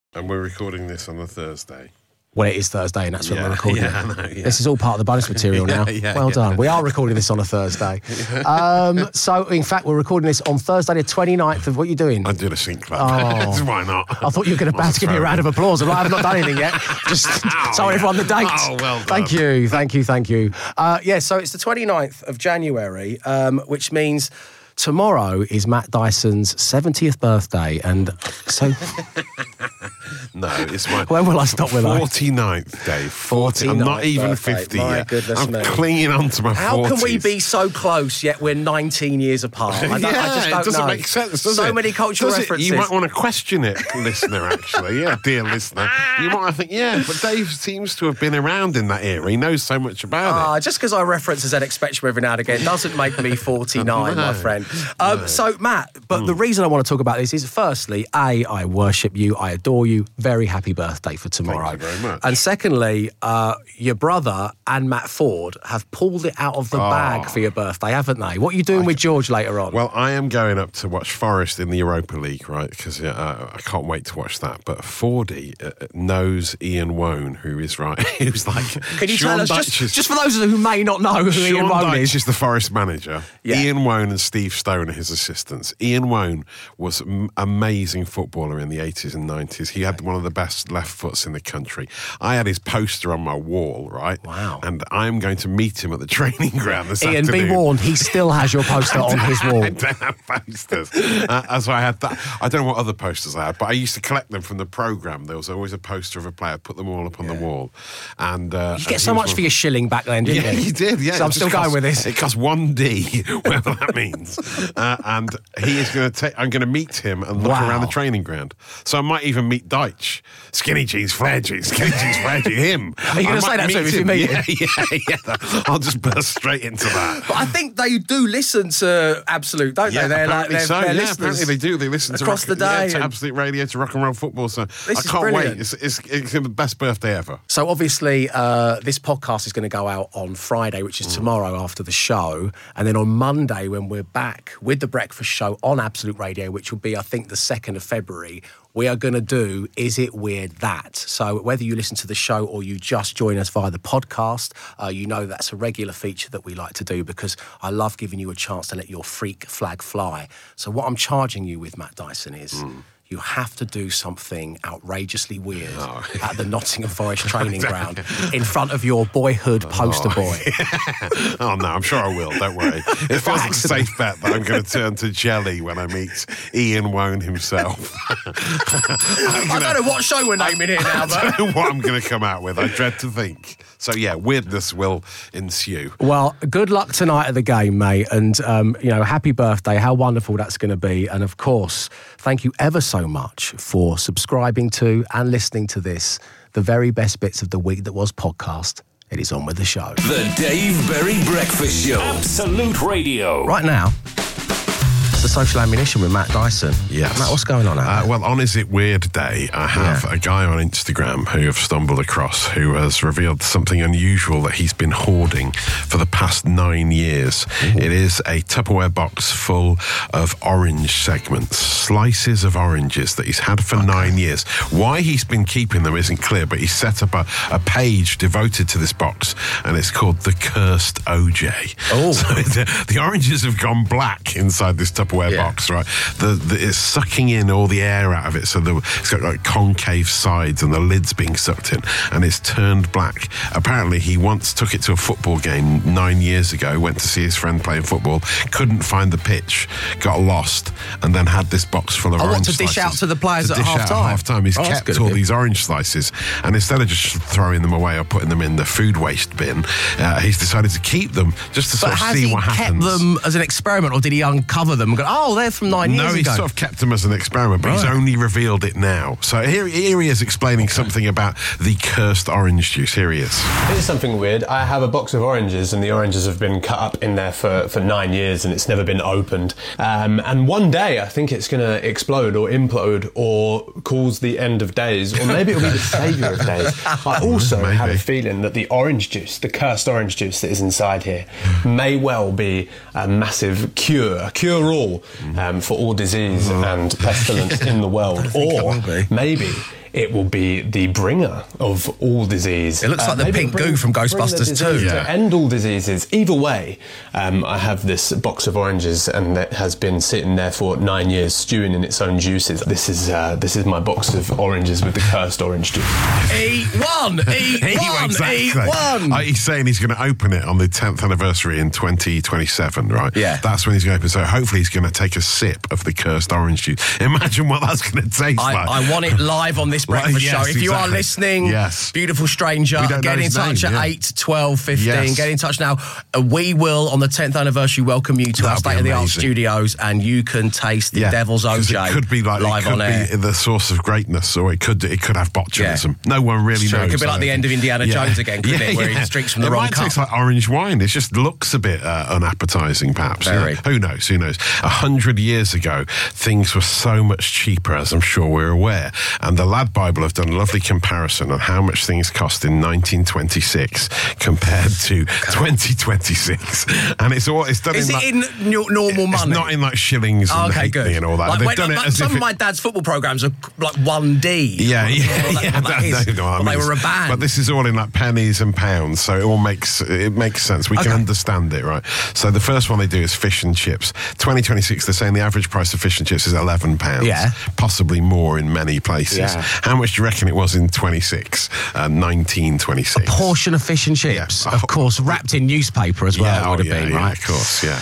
And we're recording this on a Thursday. Well, it is Thursday, and that's when we're recording it. I know, yeah. This is all part of the bonus material now. Well done. We are recording this on a Thursday. So, in fact, we're recording this on Thursday the 29th of... What are you doing? I'm doing a sync clap. Oh. Why not? I thought you were going to give me a round of applause. I've not done anything yet. Just telling everyone the date. Oh, well done. Thank you. So it's the 29th of January, which means... Tomorrow is Matt Dyson's 70th birthday, and so... No, it's my... When will I stop with that? 49th day. 49th I'm not even birthday. 50 My yet. goodness I'm me. clinging on to my 40s. How can we be so close, yet we're 19 years apart? I just don't it doesn't know. make sense, does it? So many cultural references. You might want to question it, listener, actually. Yeah, dear listener. You might think, but Dave seems to have been around in that era. He knows so much about it. Just because I reference a ZX Spectrum every now and again doesn't make me 49, my friend. So, Matt, the reason I want to talk about this is, firstly, I worship you, I adore you. Very happy birthday for tomorrow. Thank you very much. And secondly, your brother and Matt Ford have pulled it out of the bag for your birthday, haven't they? What are you doing with George later on? Well, I am going up to watch Forest in the Europa League, right? Because I can't wait to watch that. But Fordy knows Ian Wone, who's like... Can you tell us, just for those who may not know who Ian Wone is? Dyche is the Forest manager. Yeah. Ian Wone and Steve Stone are his assistants. Ian Wone was an amazing footballer in the 80s and 90s. He had one of the best left foots in the country. I had his poster on my wall, right? Wow. And I'm going to meet him at the training ground this Ian, afternoon. be warned, he still has your poster on his wall. I don't have posters. So I had that. I don't know what other posters I had, but I used to collect them from the programme. There was always a poster of a player, put them all up on the wall. And you get so much for your shilling back then, didn't you? Yeah, you did, yeah. So I'm still going with this. It cost 1D, whatever that means. And he is going to I'm going to meet him and look around the training ground. So I might even meet Dyche. Skinny jeans, flare jeans, skinny jeans, flare jeans, him. Are you going to say that to him if you meet him? Yeah. I'll just burst straight into that. But I think they do listen to Absolute, don't they? They're apparently like, so. they're Yeah, listeners apparently they do. They listen across the day. To Absolute Radio, to Rock and Roll Football. So I can't brilliant. wait. It's the best birthday ever. So obviously, this podcast is going to go out on Friday, which is tomorrow after the show. And then on Monday, when we're back with the breakfast show on Absolute Radio, which will be, I think, the 2nd of February, we are going to do Is It Weird That? So whether you listen to the show or you just join us via the podcast, you know that's a regular feature that we like to do because I love giving you a chance to let your freak flag fly. So what I'm charging you with, Matt Dyson, is... You have to do something outrageously weird at the Nottingham Forest training ground in front of your boyhood poster boy. Yeah. Oh, no, I'm sure I will. Don't worry. It feels like a safe bet that I'm going to turn to jelly when I meet Ian Wone himself. I don't know what show we're naming here now, but... I don't know what I'm going to come out with. I dread to think. So, yeah, weirdness will ensue. Well, good luck tonight at the game, mate. And, happy birthday. How wonderful that's going to be. And, of course, thank you ever so much for subscribing to and listening to this, the very best bits of the week that was podcast. It is on with the show. The Dave Berry Breakfast Show. Absolute Radio. Right now, it's the Social Ammunition with Matt Dyson. Yes. Matt, what's going on now? Well, on Is It Weird Day, I have a guy on Instagram who I've stumbled across who has revealed something unusual that he's been hoarding for the past 9 years. Ooh. It is a Tupperware box full of orange segments, slices of oranges that he's had for 9 years. Why he's been keeping them isn't clear, but he's set up a page devoted to this box, and it's called The Cursed OJ. Oh. So the oranges have gone black inside this Tupperware box, right? It's sucking in all the air out of it, so it's got like concave sides and the lid's being sucked in, and it's turned black. Apparently, he once took it to a football game 9 years ago, went to see his friend playing football, couldn't find the pitch, got lost, and then had this box full of orange to slices. dish out to the players at half-time? He's kept all these orange slices, and instead of just throwing them away or putting them in the food waste bin, he's decided to keep them just to sort of see what happens. Has he kept them as an experiment, or did he uncover them and go, oh, they're from 9 years ago? No, he sort of kept them as an experiment, but he's only revealed it now. So here he is explaining something about the cursed orange juice. Here he is. Here's something weird. I have a box of oranges, and the oranges have been cut up in there for 9 years, and it's never been opened. And one day, I think it's going to explode or implode or cause the end of days, or maybe it'll be the saviour of days. I also have a feeling that the orange juice, the cursed orange juice that is inside here, may well be a massive cure-all for all disease and pestilence in the world. Or maybe it will be the bringer of all disease. It looks like the pink goo from Ghostbusters 2. To end all diseases. Either way, I have this box of oranges, and it has been sitting there for 9 years, stewing in its own juices. This is my box of oranges with the cursed orange juice. Eat one! Exactly. Eat one! He's saying he's going to open it on the 10th anniversary in 2027, right? Yeah. That's when he's going to open. So hopefully he's going to take a sip of the cursed orange juice. Imagine what that's going to taste like. I want it live on this breakfast Yes, show. If you are exactly. listening, Yes. beautiful stranger, We don't get know in his touch name, at yeah. 8, 12, 15. Yes. Get in touch now. We will, on the 10th anniversary, welcome you to our That'd be state-of-the-art amazing. studios, and you can taste the Devil's 'cause OJ It could be like live it could on air. be the source of greatness, or it could have botulism. No one really Sure, knows. it could be like the end of Indiana Jones again, couldn't it? Where he drinks from the wrong It might cup. taste like orange wine. It just looks a bit unappetizing, perhaps. Very. Who knows? 100 years ago, things were so much cheaper, as I'm sure we're aware. And the Lad Bible have done a lovely comparison on how much things cost in 1926 compared to 2026. And it's done Is in it in normal money? It's not in like shillings and Okay, halfpenny good. and all that. Like, They've done it as some if of my dad's football programmes are like 1D. Yeah. What that is. They know what I Well, they mean. were a band. But this is all in like pennies and pounds, so it all makes sense. We can understand it, right? So the first one they do is fish and chips. 2026, they're saying the average price of fish and chips is £11. Yeah. Possibly more in many places. Yeah. How much do you reckon it was in 1926? Portion of fish and chips, Yeah. of course, wrapped in newspaper as well. It would have been, right? Of course, yeah.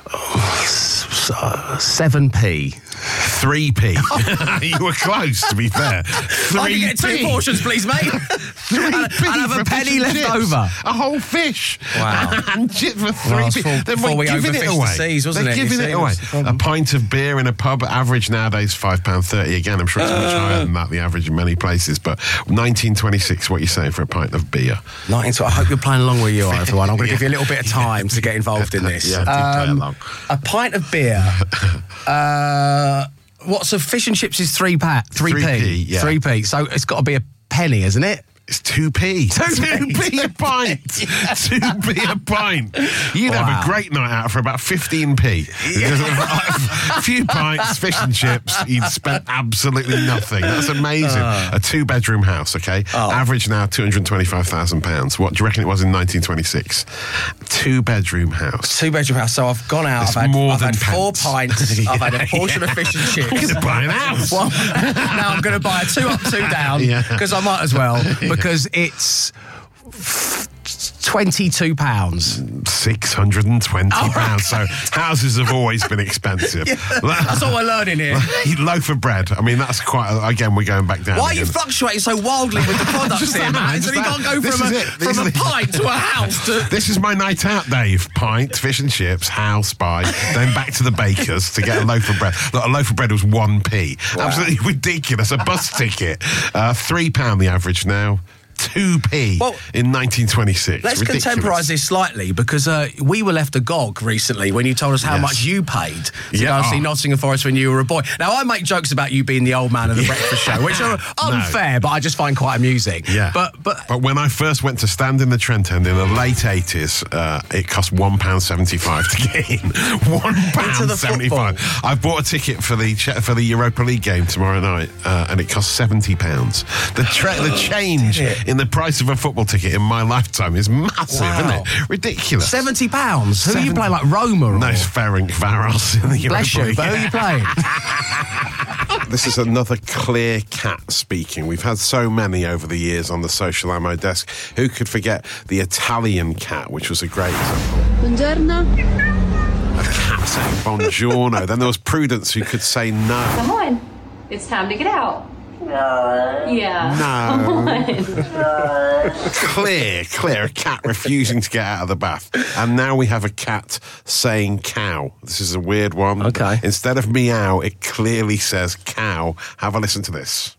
7p. 3p. You were close, to be fair. 3p. I can get 2 portions, please, mate. 3p and have for a penny fish and left chips. over. A whole fish. Wow. And chips for 3p. Well, it's Then before we're we giving it overfished the away. seas, wasn't They're it? You giving see, it away. that's the problem. A pint of beer in a pub, average nowadays £5.30. Again, I'm sure it's much higher than that, the average in many places. But 1926, what are you saying for a pint of beer? I hope you're playing along where you are, everyone. I'm going to give you a little bit of time to get involved in this. Yeah, do play along. A pint of beer. What's a fish and chips is 3p. 3p, yeah. 3p. So it's got to be a penny, isn't it? It's 2p. 2p a pint. 2p a pint. You'd have a great night out for about 15p. A few pints, fish and chips, you'd spend absolutely nothing. That's amazing. A 2-bedroom house, okay? Average now £225,000. What do you reckon it was in 1926? 2-bedroom house. 2-bedroom house. So I've gone out. It's I've more had than 4 pence. pints. I've had a portion of fish and chips. You're going to buy an house. Well, now I'm going to buy a 2 up, 2 down because I might as well. Because it's £22. £620. So houses have always been expensive. That's what we're learning here. Loaf of bread. I mean, that's quite. Again, we're going back down. Why are you again. fluctuating so wildly with the products Just here, that, man? just So you that. can't go This from is it. This a is it. pint to a house to... This is my night out, Dave. Pint, fish and chips, house buy, then back to the baker's to get a loaf of bread. Look, a loaf of bread was 1p. Wow. Absolutely ridiculous. A bus ticket. £3 the average now. 2p Well, in 1926. Let's Ridiculous. contemporise this slightly because we were left agog recently when you told us how Yes. much you paid to Yeah. go and see Nottingham Forest when you were a boy. Now, I make jokes about you being the old man of the breakfast show, which are unfair, but I just find quite amusing. Yeah. But when I first went to stand in the Trent End in the late 80s, it cost £1.75 to get in. £1.75. I bought a ticket for the Europa League game tomorrow night, and it cost £70. The change in the price of a football ticket in my lifetime is massive, isn't it? Ridiculous. £70? Who are you playing, like Roma? Or? No, it's Ferenc Varos in the Europa Bless you, League. but who are you playing? This is another clear cat speaking. We've had so many over the years on the Social Ammo desk. Who could forget the Italian cat, which was a great example? Buongiorno. A cat saying buongiorno. Then there was Prudence who could say no. Come on. It's time to get out. Yeah. No. Clear. A cat refusing to get out of the bath. And now we have a cat saying cow. This is a weird one. Okay. Instead of meow, it clearly says cow. Have a listen to this.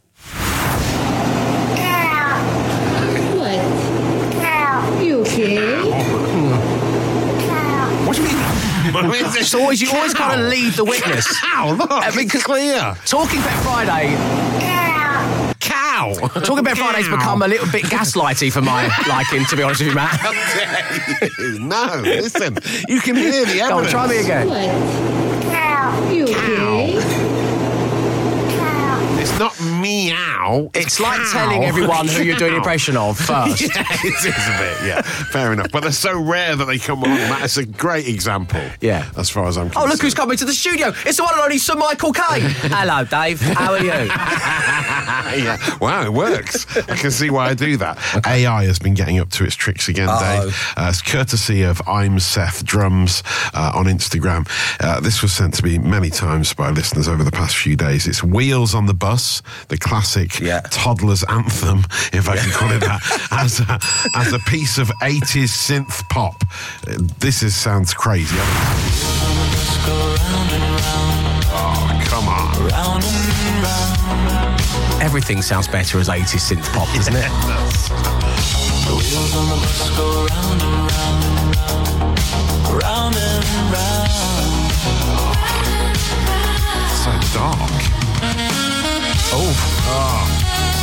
What? You okay? What do you mean? So you always kind of lead the witness. Cow, look, it's clear. Talking Bet Friday... Cow. Talking Bet Friday's become a little bit gaslighty for my liking, to be honest with you, Matt. No, listen. You can hear the evidence. Go on, try me again. What? You okay? It's not meow. It's like Cow. telling everyone who you're doing an impression of first. Yeah, it is a bit, yeah. Fair enough. But they're so rare that they come along. That's a great example. Yeah. As far as I'm concerned. Oh, look who's coming to the studio. It's the one and only Sir Michael Caine. Hello, Dave. How are you? Yeah. Wow, it works. I can see why I do that. Okay. AI has been getting up to its tricks again, Dave. It's courtesy of I'm Seth Drums on Instagram. This was sent to me many times by listeners over the past few days. It's Wheels on the Bus, the classic toddler's anthem, if I can call it that, as a piece of 80s synth pop. Sounds crazy. Oh, come on. Everything sounds better as 80s synth pop, doesn't it? The wheels on the bus go round and round, round and round. So dark. Oh.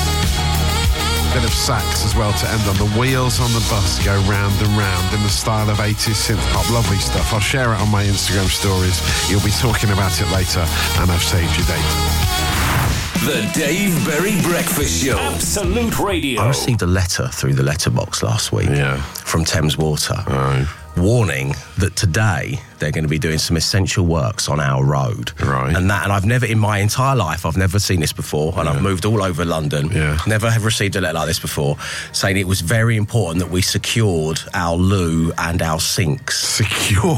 Bit of sax as well to end on. The wheels on the bus go round and round in the style of 80s synth pop. Lovely stuff. I'll share it on my Instagram stories. You'll be talking about it later, and I've saved your date. The Dave Berry Breakfast Show. Absolute Radio. I received a letter through the letterbox last week from Thames Water. Warning that today they're going to be doing some essential works on our road. Right. And I've never, in my entire life, I've never seen this before, and I've moved all over London. Never have received a letter like this before, saying it was very important that we secured our loo and our sinks. Secure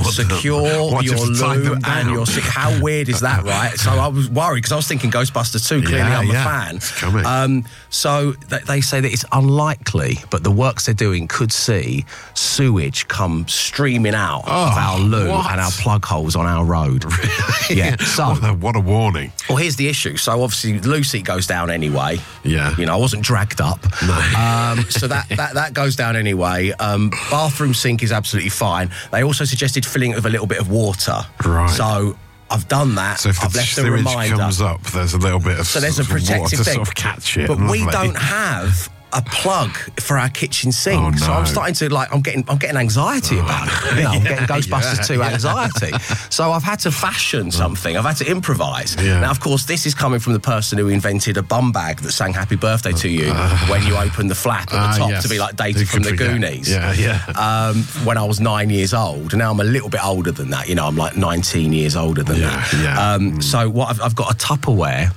your loo and your sink. How weird is that, right? So I was worried because I was thinking Ghostbusters 2, clearly I'm a fan. It's coming. So they say that it's unlikely, but the works they're doing could see sewage come streaming out of our loo and our plug holes on our road. Yeah. So what a warning. Well, here's the issue. So obviously the loo seat goes down anyway. Yeah. You know, I wasn't dragged up. No. So that goes down anyway. Bathroom sink is absolutely fine. They also suggested filling it with a little bit of water. Right. So I've done that. So if I've the left a sewage reminder. comes up, there's a little bit of There's a protective water to thing. sort of catch it. But we Lovely. don't have a plug for our kitchen sink. Oh, no. So I'm starting to I'm getting anxiety about it. You know, I'm getting Ghostbusters 2 anxiety. So I've had to fashion something. I've had to improvise. Yeah. Now, of course, this is coming from the person who invented a bum bag that sang Happy Birthday to you when you open the flap at the top to be like Data from the Goonies. Yeah. When I was 9 years old. Now I'm a little bit older than that. You know, I'm like 19 years older than that. Yeah. So what I've got a Tupperware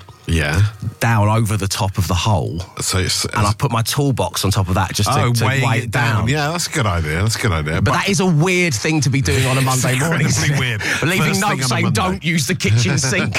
down over the top of the hole. So and I put my toolbox on top of that just to weigh it down. Yeah, that's a good idea. But that is a weird thing to be doing on a Monday morning. Incredibly weird. Leaving notes saying don't use the kitchen sink.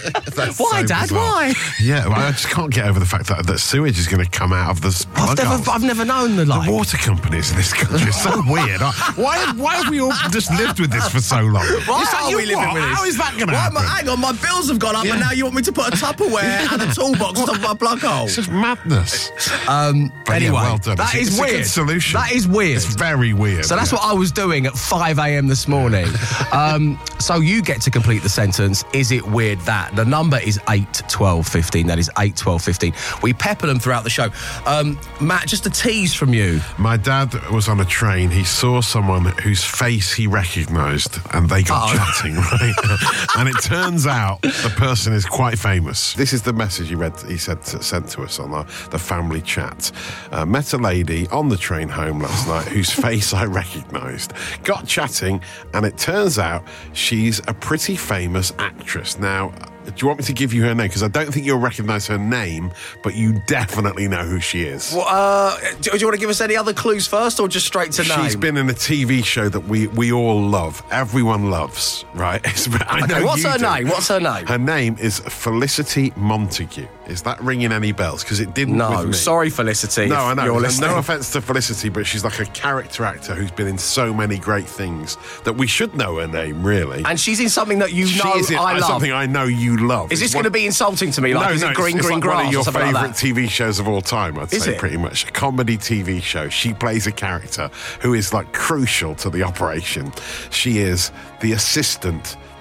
Why, so Dad? bizarre. Why? Yeah, well, I just can't get over the fact that sewage is going to come out of this plug holes. I've never known the The water companies in this country are so weird. Why have we all just lived with this for so long? Why are we living with this? How is that going to happen? Hang on, my bills have gone up and now you want me to put a Tupperware and a toolbox on top of my plug hole. It's just madness. Anyway, well done. that is It's weird. a good solution. That is weird. It's very weird. So that's what I was doing at 5 a.m. this morning. So you get to complete the sentence. Is it weird that? The number is 8 12 15. That is 8 12 15. We pepper them throughout the show. Matt, just a tease from you. My dad was on a train. He saw someone whose face he recognised, and they got chatting, right? And it turns out the person is quite famous. This is the message he sent to us on the family chat. Met a lady on the train home last night whose face I recognised. Got chatting, and it turns out she's a pretty famous actress. Now, do you want me to give you her name? Because I don't think you'll recognise her name, but you definitely know who she is. Well, do you want to give us any other clues first, or just straight to name? She's been in a TV show that we all love. Everyone loves, right? What's her name? What's her name? Her name is Felicity Montague. Is that ringing any bells? Because it didn't with me. Sorry, Felicity. No, I know. You're And listening. no offence to Felicity, but she's like a character actor who's been in so many great things that we should know her name, really. And she's in something that you know She's in I love. something I know you love. Is this going to be insulting to me? Like, No, is it Green it's Green like Grass one of your or something like favourite that? TV shows of all time, I'd Is say, it? pretty much. A comedy TV show. She plays a character who is like crucial to the operation. She is the assistant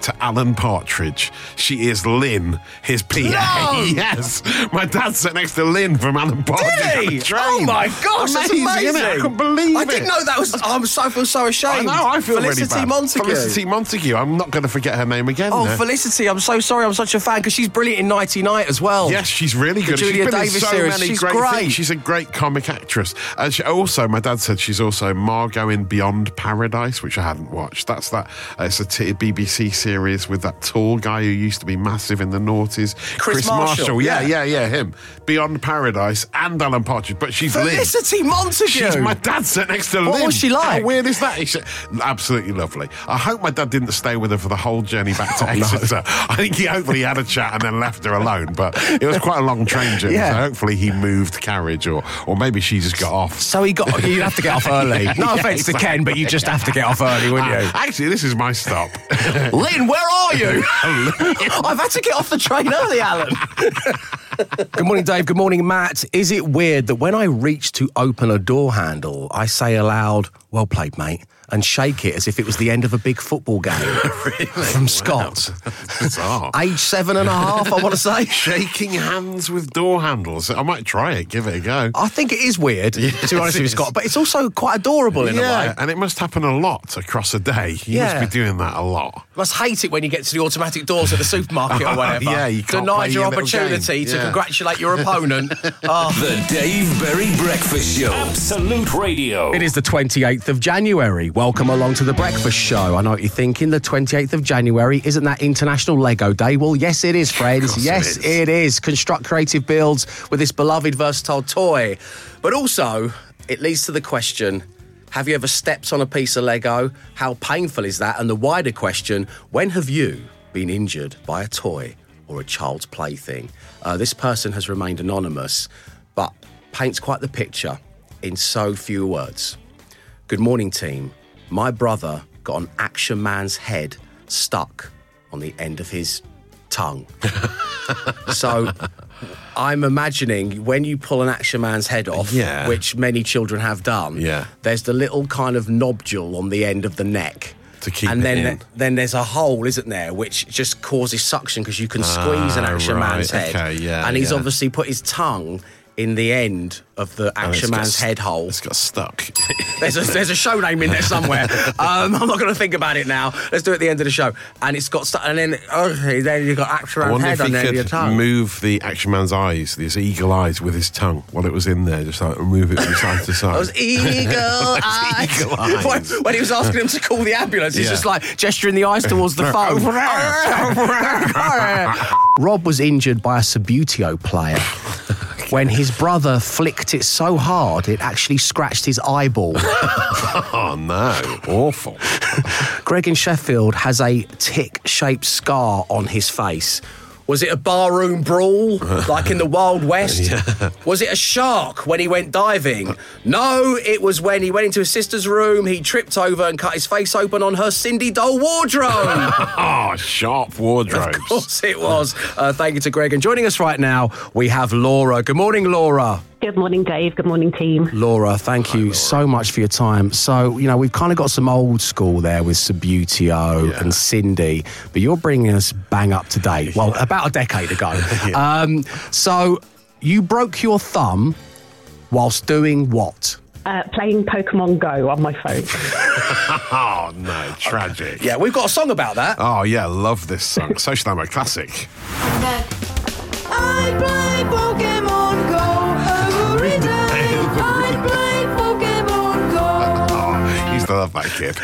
to Alan Partridge. She is Lynn, his PA. No! Yes. My dad sat next to Lynn from Alan Partridge Did on he? the train. Oh my gosh, that's amazing. Isn't it? I couldn't believe it. I didn't know that was. I feel so ashamed. I know, I feel Felicity really bad. Montague. Felicity Montague. I'm not going to forget her name again. Oh, now. Felicity, I'm so sorry. I'm such a fan because she's brilliant in Nighty Night as well. Yes, she's really good. Julia She's been Davis in so series. many She's great great. things. She's a great comic actress. And also, my dad said she's also Margot in Beyond Paradise, which I hadn't watched. It's a BBC series with that tall guy who used to be massive in the noughties. Chris Marshall. Yeah, him. Beyond Paradise and Alan Partridge. But she's Felicity Montague. She's my dad sat next to Lynn. What was she like? How weird is that? Absolutely lovely. I hope my dad didn't stay with her for the whole journey back to Exeter. I think he hopefully had a chat and then left her alone. But it was quite a long train journey, so hopefully he moved carriage or maybe she just got off. So you'd have to get off early. No offence to Ken, but you just have to get off early, wouldn't you? Actually, this is my stop. Lynn, where are you? I've had to get off the train early, Alan. Good morning, Dave. Good morning, Matt. Is it weird that when I reach to open a door handle, I say aloud, "Well played, mate," and shake it as if it was the end of a big football game? Really? From Scott. That's bizarre. Age 7.5, I want to say. Shaking hands with door handles. I might try it, give it a go. I think it is weird, to be honest with you, Scott, but it's also quite adorable in a way. And it must happen a lot across a day. You must be doing that a lot. Must hate it when you get to the automatic doors at the supermarket or whatever. Yeah, you can't play Denied your your little opportunity game. to congratulate your opponent. The Dave Berry Breakfast Show. Absolute Radio. It is the 28th of January. Welcome along to The Breakfast Show. I know what you're thinking. The 28th of January, isn't that International Lego Day? Well, yes, it is, friends. Yes, it is. Construct creative builds with this beloved, versatile toy. But also, it leads to the question, have you ever stepped on a piece of Lego? How painful is that? And the wider question, when have you been injured by a toy or a child's plaything? This person has remained anonymous, but paints quite the picture in so few words. Good morning, team. My brother got an Action Man's head stuck on the end of his tongue. So I'm imagining when you pull an Action Man's head off, which many children have done, there's the little kind of nodule on the end of the neck. To keep and it in. then there's a hole, isn't there, which just causes suction because you can squeeze an Action Man's head. Okay, and he's obviously put his tongue in the end of the Action Man's head hole. It's got stuck. There's a show name in there somewhere. I'm not going to think about it now. Let's do it at the end of the show. And it's got stuck. And then you've got Action Man's head on there with your tongue. I wonder if he could move the Action Man's eyes, these eagle eyes, with his tongue while it was in there, just like move it from side to side. Those eagle eyes. Eagle eyes. When he was asking him to call the ambulance, he's just like gesturing the eyes towards the phone. Rob was injured by a Subbuteo player when his brother flicked it so hard it actually scratched his eyeball. Oh no, awful. Greg in Sheffield has a tick-shaped scar on his face. Was it a barroom brawl, like in the Wild West? Was it a shark when he went diving? No, it was when he went into his sister's room, he tripped over and cut his face open on her Cindy doll wardrobe. Oh, sharp wardrobes. Of course it was. Thank you to Greg. And joining us right now, we have Laura. Good morning, Laura. Good morning, Dave. Good morning, team. Laura, thank you so much for your time. So, we've kind of got some old school there with Subbuteo and Cindy, but you're bringing us bang up to date. Well, about a decade ago. So, you broke your thumb whilst doing what? Playing Pokemon Go on my phone. Oh, no, tragic. Yeah, we've got a song about that. Oh, yeah, love this song. Social Ammo classic. I play Pokemon Go every day. I play Pokemon Go. Oh, I used to love that kid.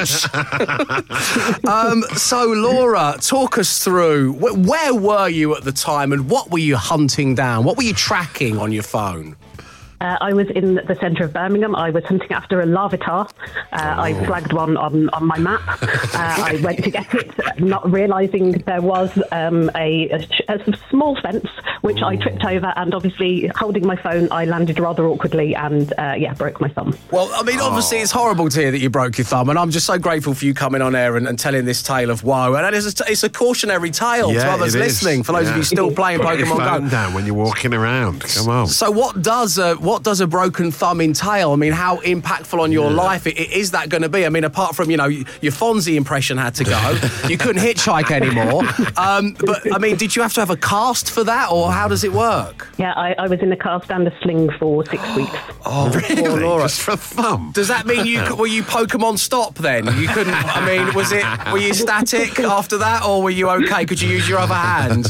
Ouch! So, Laura, talk us through, where were you at the time and what were you hunting down? What were you tracking on your phone? I was in the centre of Birmingham. I was hunting after a Larvitar. I flagged one on my map. I went to get it, not realising there was a small fence, which I tripped over, and obviously, holding my phone, I landed rather awkwardly and, broke my thumb. Well, I mean, obviously, it's horrible to hear that you broke your thumb, and I'm just so grateful for you coming on air and telling this tale of woe. And it's a cautionary tale to others listening, for those of you still playing Pokemon Go. Put your phone down when you're walking around. Come on. So what does what does a broken thumb entail? I mean, how impactful on your life is that going to be? I mean, apart from, your Fonzie impression had to go, you couldn't hitchhike anymore. But, I mean, did you have to have a cast for that, or how does it work? Yeah, I was in a cast and a sling for 6 weeks. Oh, really? Laura. Just for a thumb? Does that mean were you Pokemon stop then? You couldn't, I mean, were you static after that, or were you okay? Could you use your other hand?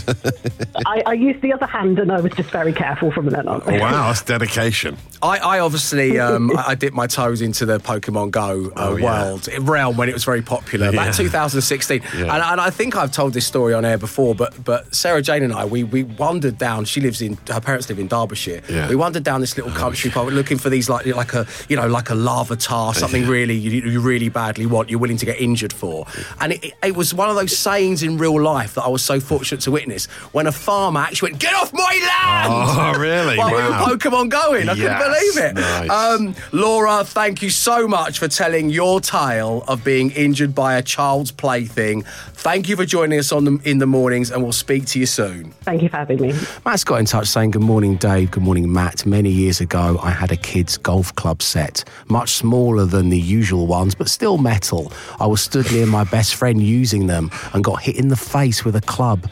I used the other hand and I was just very careful from then on. Wow, that's dedication. I obviously I dipped my toes into the Pokemon Go realm when it was very popular back 2016, and I think I've told this story on air before. But Sarah Jane and I we wandered down. Her parents live in Derbyshire. Yeah. We wandered down this little country pub looking for these like a Larvitar, something really you really badly want, you're willing to get injured for, and it was one of those sayings in real life that I was so fortunate to witness when a farmer actually went, "Get off my land!" Oh, really? While we were Pokemon going. I couldn't believe it. Nice. Laura, thank you so much for telling your tale of being injured by a child's plaything. Thank you for joining us in the mornings, and we'll speak to you soon. Thank you for having me. Matt's got in touch saying, "Good morning, Dave. Good morning, Matt. Many years ago, I had a kid's golf club set, much smaller than the usual ones, but still metal. I was stood near my best friend using them and got hit in the face with a club.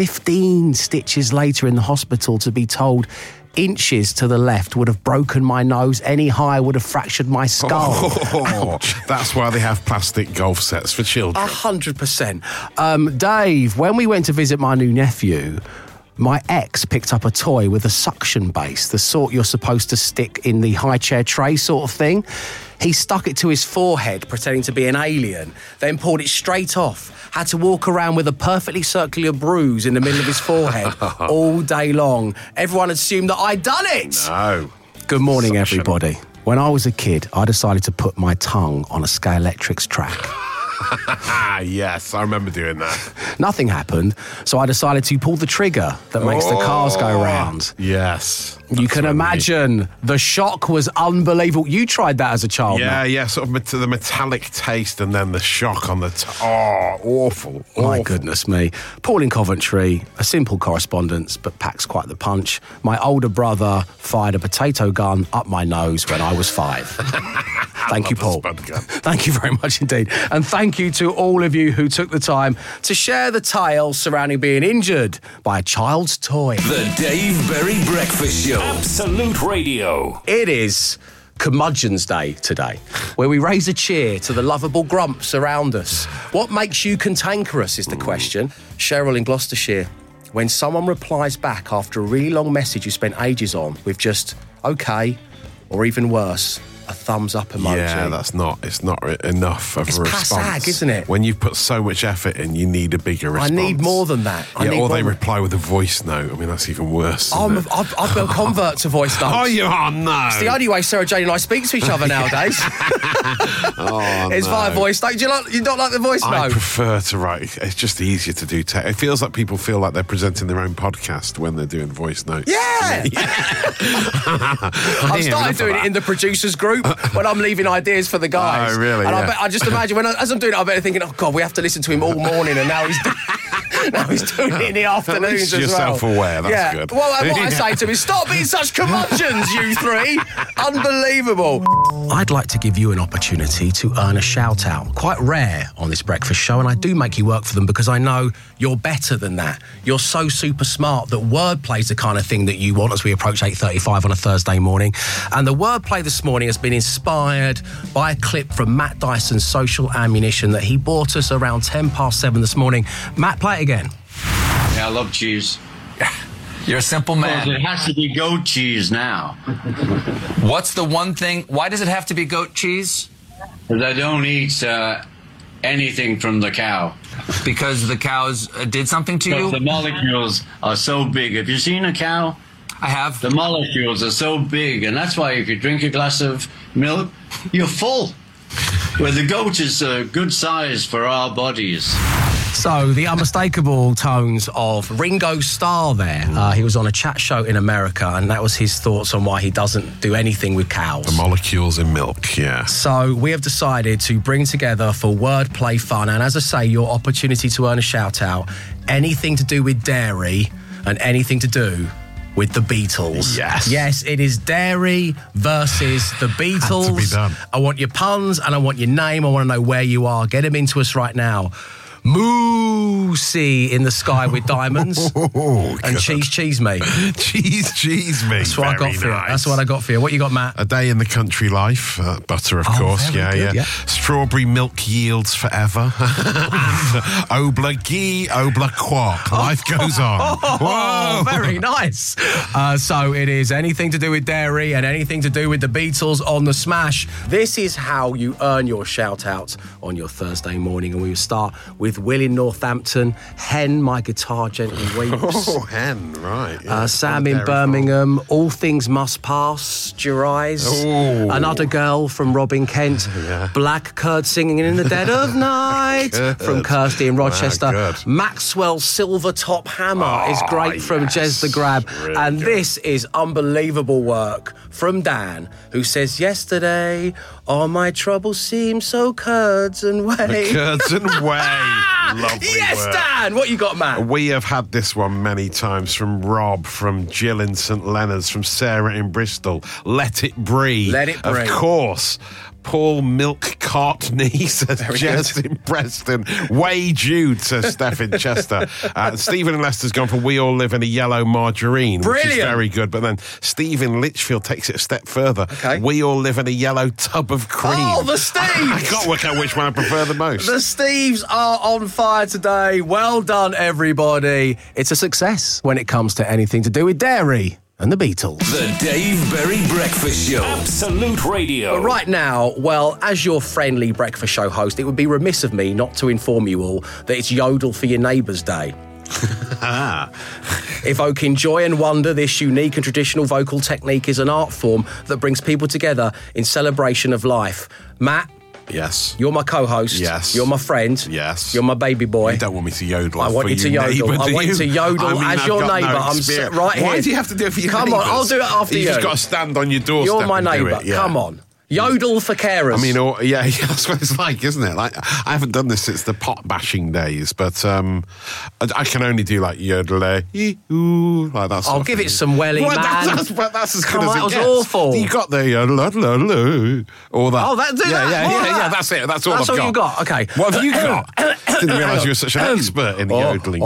15 stitches later in the hospital to be told inches to the left would have broken my nose, any higher would have fractured my skull." That's why they have plastic golf sets for children. 100%. Dave, when we went to visit my new nephew, my ex picked up a toy with a suction base, the sort you're supposed to stick in the high chair tray sort of thing. He stuck it to his forehead, pretending to be an alien, then pulled it straight off. Had to walk around with a perfectly circular bruise in the middle of his forehead all day long. Everyone assumed that I'd done it. No. Good morning, everybody. When I was a kid, I decided to put my tongue on a Scalextrics track. Yes, I remember doing that. Nothing happened, so I decided to pull the trigger that makes the cars go round. Yes. You can imagine the shock was unbelievable. You tried that as a child, Yeah, Matt. yeah, sort of the metallic taste and then the shock on the awful. My goodness me. Paul in Coventry, a simple correspondence, but packs quite the punch. My older brother fired a potato gun up my nose when I was 5. Thank you, Paul. Thank you very much indeed. And thank you to all of you who took the time to share the tale surrounding being injured by a child's toy. The Dave Berry Breakfast Show. Absolute Radio. It is Curmudgeon's Day today, where we raise a cheer to the lovable grumps around us. What makes you cantankerous is the question. Cheryl in Gloucestershire, when someone replies back after a really long message you spent ages on with just okay, or even worse, a thumbs up emoji. Yeah, it's not enough of a response. It's passag, isn't it? When you've put so much effort in, you need a bigger response. I need more than that. Or they reply with a voice note. I mean, that's even worse. I've been a convert to voice notes. Oh, you are? No. It's the only way Sarah Jane and I speak to each other nowadays. It's via voice note. You don't like the voice note? I prefer to write. It's just easier to do text. It feels like people feel like they're presenting their own podcast when they're doing voice notes. Yeah. I've started doing it in the producers group when I'm leaving ideas for the guys. Oh, really? And Yeah. I just imagine as I'm doing it, I bet thinking, oh God, we have to listen to him all morning, and now he's doing it in the afternoons At least as you're well. self-aware. That's good. Well, what I say to him is, stop being such curmudgeons, you three. Unbelievable. I'd like to give you an opportunity to earn a shout out. Quite rare on this breakfast show, and I do make you work for them because I know you're better than that. You're so super smart that wordplay's the kind of thing that you want as we approach 8:35 on a Thursday morning. And the wordplay this morning has been inspired by a clip from Matt Dyson's Social Ammunition that he bought us around 7:10 this morning. Matt, play it again. Yeah, I love cheese. You're a simple man. Well, it has to be goat cheese now. What's the one thing? Why does it have to be goat cheese? Because I don't eat anything from the cow. Because the cows did something to you? The molecules are so big. Have you seen a cow? I have. The molecules are so big, and that's why if you drink a glass of milk, you're full. Where the goat is a good size for our bodies. So, the unmistakable tones of Ringo Starr there. He was on a chat show in America, and that was his thoughts on why he doesn't do anything with cows. The molecules in milk, yeah. So, we have decided to bring together for wordplay fun, and as I say, your opportunity to earn a shout-out, anything to do with dairy and anything to do with the Beatles. Yes. Yes, it is Dairy versus the Beatles. Had to be done. I want your puns and I want your name. I want to know where you are. Get them into us right now. Moosey in the sky with diamonds. And cheese me. Cheese me. That's what I got for you. That's what I got for you. What you got, Matt? A day in the country life. Butter, of course. Very good, yeah. Strawberry milk yields forever. And obla ghee, obla quark. Life goes on. Oh, very nice. So it is anything to do with dairy and anything to do with the Beatles on the Smash. This is how you earn your shout-outs on your Thursday morning. And we will start with Will in Northampton. Hen, my guitar gently weeps. Oh, Hen, right. Yeah. Sam in Birmingham. All things must pass. Your eyes. Oh. Another girl from Robin Kent. Yeah. Black curd singing in the dead of night from Kirsty in Rochester. Wow, Maxwell Silver Top Hammer is great from Jez the Grab. Really and good. this is unbelievable work from Dan, who says, yesterday all my troubles seem so curds and whey. Curds and whey. Lovely Yes, work. Dan. What you got, Matt? We have had this one many times from Rob, from Jill in St Leonard's, from Sarah in Bristol. Let it breathe. Let it breathe. Of course. Paul Milk Cartney says Very Jess good. in Preston. Way Jude says Steph in Chester. Stephen in Leicester's gone for We All Live in a Yellow Margarine, which is Brilliant. very good. But then Steve in Lichfield takes it a step further. Okay. We All Live in a Yellow Tub of Cream. Oh, the Steves. I can't work out which one I prefer the most. The Steves are on fire today. Well done, everybody. It's a success when it comes to anything to do with dairy and the Beatles. The Dave Berry Breakfast Show. Absolute Radio. But right now, well, as your friendly breakfast show host, it would be remiss of me not to inform you all that it's Yodel for Your Neighbours Day. Evoking joy and wonder, this unique and traditional vocal technique is an art form that brings people together in celebration of life. Matt, Yes. you're my co-host. Yes. You're my friend. Yes. You're my baby boy. You don't want me to yodel. I want for you to your yodel. neighbour, I do want you to yodel I mean, as I've your got no neighbour. I'm experience. right here. Why do you have to do it for your Come on, neighbours? I'll do it after you. You've just got to stand on your doorstep. You're my and do neighbour. it, yeah. Come on. Yodel for carers. I mean, yeah, that's what it's like, isn't it? Like, I haven't done this since the pot bashing days, but I can only do like yodel, ooh, like that. I'll give it some welly, well, man. That's as Come good on, as it that was gets. awful. You got the yodel, all that. Oh, that do yeah, that? yeah, What? yeah, yeah. That's it. That's all That's I've all got. you got. Okay. What have you got? Didn't realise you were such an expert in yodeling.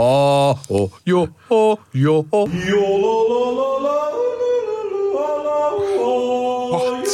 What?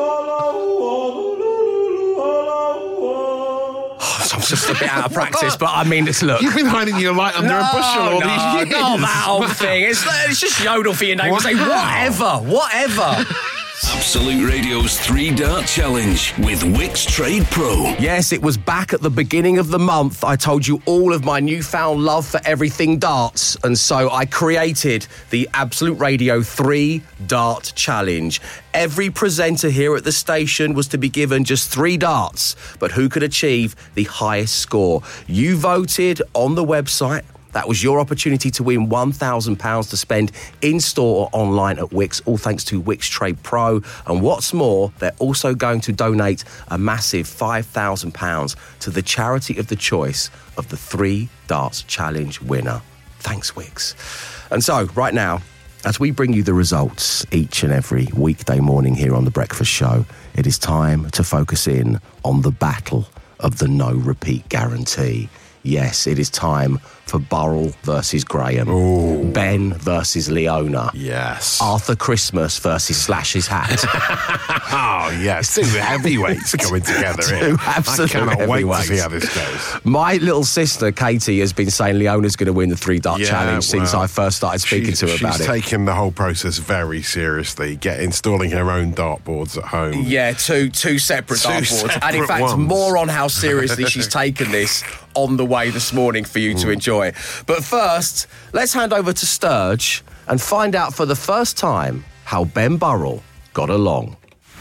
I'm just a bit out of practice, but I mean, it's look. You've been hiding your light under a bushel all these years. not that old thing. It's just yodel for your neighbour. What? Say whatever. Absolute Radio's 3-Dart Challenge with Wix Trade Pro. Yes, it was back at the beginning of the month. I told you all of my newfound love for everything darts, and so I created the Absolute Radio 3-Dart Challenge. Every presenter here at the station was to be given just 3 darts, but who could achieve the highest score? You voted on the website. That was your opportunity to win £1,000 to spend in-store or online at Wix, all thanks to Wix Trade Pro. And what's more, they're also going to donate a massive £5,000 to the charity of the choice of the 3 Darts Challenge winner. Thanks, Wix. And so, right now, as we bring you the results each and every weekday morning here on The Breakfast Show, it is time to focus in on the battle of the no-repeat guarantee. Yes, it is time for Burrell versus Graham. Ooh. Ben versus Leona. Yes. Arthur Christmas versus Slash's Hat. Oh, yes. 2 heavyweights coming together here. 2 absolute I cannot wait to heavyweights. see how this goes. My little sister, Katie, has been saying Leona's going to win the 3-Dart Yeah, Challenge since well, I first started speaking to her about She's it. taken the whole process very seriously, installing her own dartboards at home. Yeah, two separate Two dartboards. And in separate fact, ones. more on how seriously she's taken this on the way this morning for you to enjoy. But first, let's hand over to Sturge and find out for the first time how Ben Burrell got along.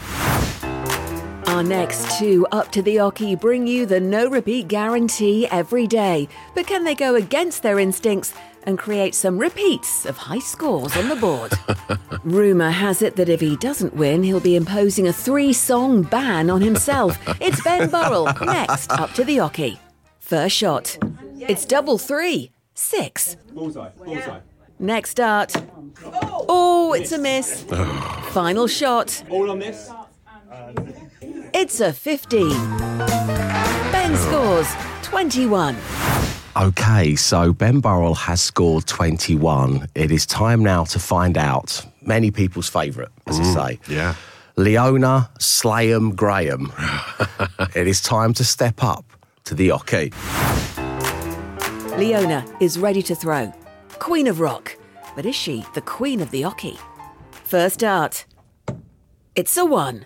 Our next 2 Up to the Ocky bring you the no-repeat guarantee every day. But can they go against their instincts and create some repeats of high scores on the board? Rumour has it that if he doesn't win, he'll be imposing a 3-song ban on himself. It's Ben Burrell, next Up to the Ocky. First shot. It's double 3. 6. Bullseye. Next dart. Oh, it's a miss. Final shot. All on this. It's a 15. Ben scores 21. Okay, so Ben Burrell has scored 21. It is time now to find out many people's favourite, as I say. Yeah. Leona Slayham Graham. It is time to step up to the oche. Leona is ready to throw. Queen of rock. But is she the queen of the oche? First dart. It's a 1.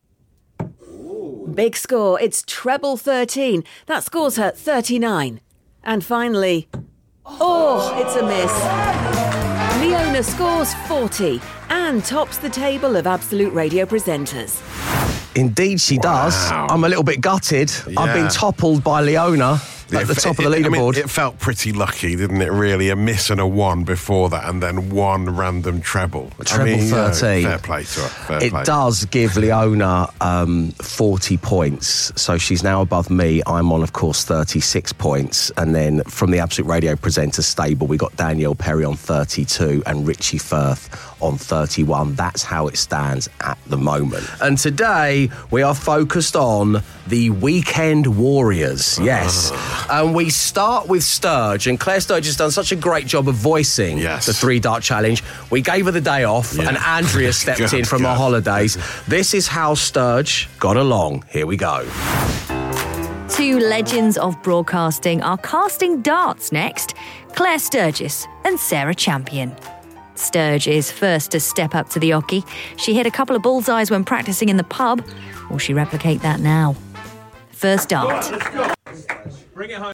Big score. It's treble 13. That scores her 39. And finally, it's a miss. Leona scores 40 and tops the table of Absolute Radio presenters. Indeed she does. I'm a little bit gutted. Yeah. I've been toppled by Leona at the top of the leaderboard. It felt pretty lucky, didn't it, really? A miss and a 1 before that, and then one random treble. Treble 13. Fair play to her. Fair It play. does give Leona 40 points. So she's now above me. I'm on, of course, 36 points. And then from the Absolute Radio presenter stable, we got Danielle Perry on 32 and Richie Firth on 31. That's how it stands at the moment. And today, we are focused on the Weekend Warriors. Yes. And we start with Sturge. And Claire Sturge has done such a great job of voicing the 3-dart challenge. We gave her the day off, and Andrea stepped in from her holidays. This is how Sturge got along. Here we go. Two legends of broadcasting are casting darts next, Claire Sturgis and Sarah Champion. Sturge is first to step up to the oche. She hit a couple of bullseyes when practicing in the pub. Will she replicate that now? First dart. Bring it home.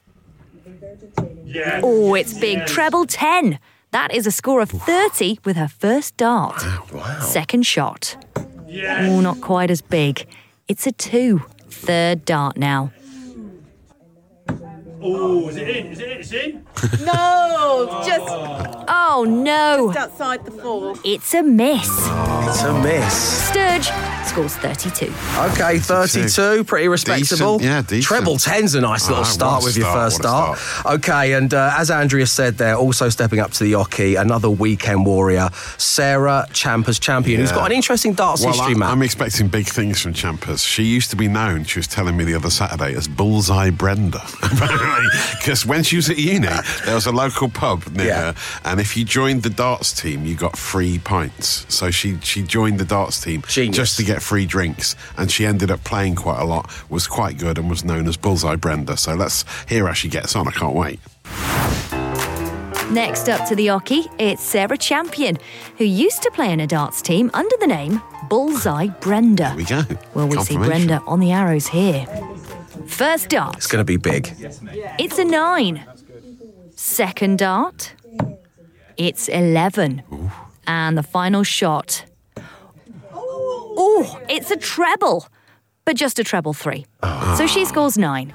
Oh, it's big. Treble 10. That is a score of 30 with her first dart. Wow. Second shot. Oh, not quite as big. It's a 2. Third dart now. Oh, is it in? Is it in? It's in? No, just Oh, no. just outside the 4. It's a miss. It's a miss. Sturge scores 32. Okay, 32, pretty respectable. Decent, yeah, decent. Treble 10's a nice little start with your first start. Okay, and as Andrea said there, also stepping up to the oche, another Weekend Warrior, Sarah Champers Champion, who's got an interesting darts history, Matt. I'm expecting big things from Champers. She used to be known, she was telling me the other Saturday, as Bullseye Brenda. Because when she was at uni, there was a local pub near her, and if you joined the darts team, you got free pints. So she joined the darts team just to get free drinks, and she ended up playing quite a lot, was quite good, and was known as Bullseye Brenda. So let's hear how she gets on. I can't wait. Next up to the oche, it's Sarah Champion, who used to play in a darts team under the name Bullseye Brenda. There we go. Well, we see Brenda on the arrows here. First dart. It's going to be big. It's a 9. Second dart. It's 11. And the final shot. Oh, it's a treble. But just a treble 3. So she scores 9.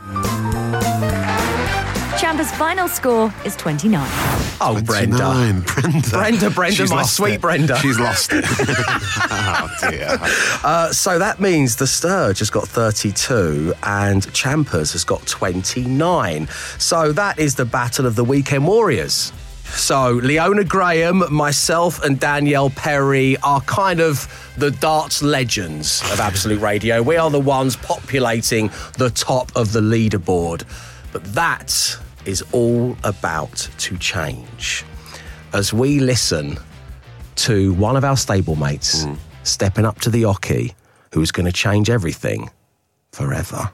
Champa's final score is 29. Oh, Brenda. Brenda, my sweet Brenda. She's lost it. Oh, dear. So that means the Sturge has got 32 and Champers has got 29. So that is the battle of the Weekend Warriors. So Leona Graham, myself and Danielle Perry are kind of the darts legends of Absolute Radio. We are the ones populating the top of the leaderboard. But that is all about to change as we listen to one of our stablemates stepping up to the oche, who's going to change everything forever.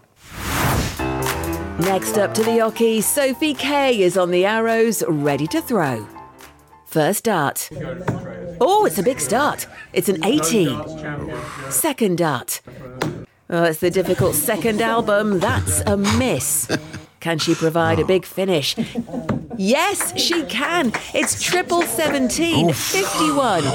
Next up to the oche, Sophie Kay is on the arrows, ready to throw. First dart. Oh, it's a big start. It's an 18. Second dart. Oh, it's the difficult second album. That's a miss. Can she provide a big finish? Yes, she can. It's triple 17, 51.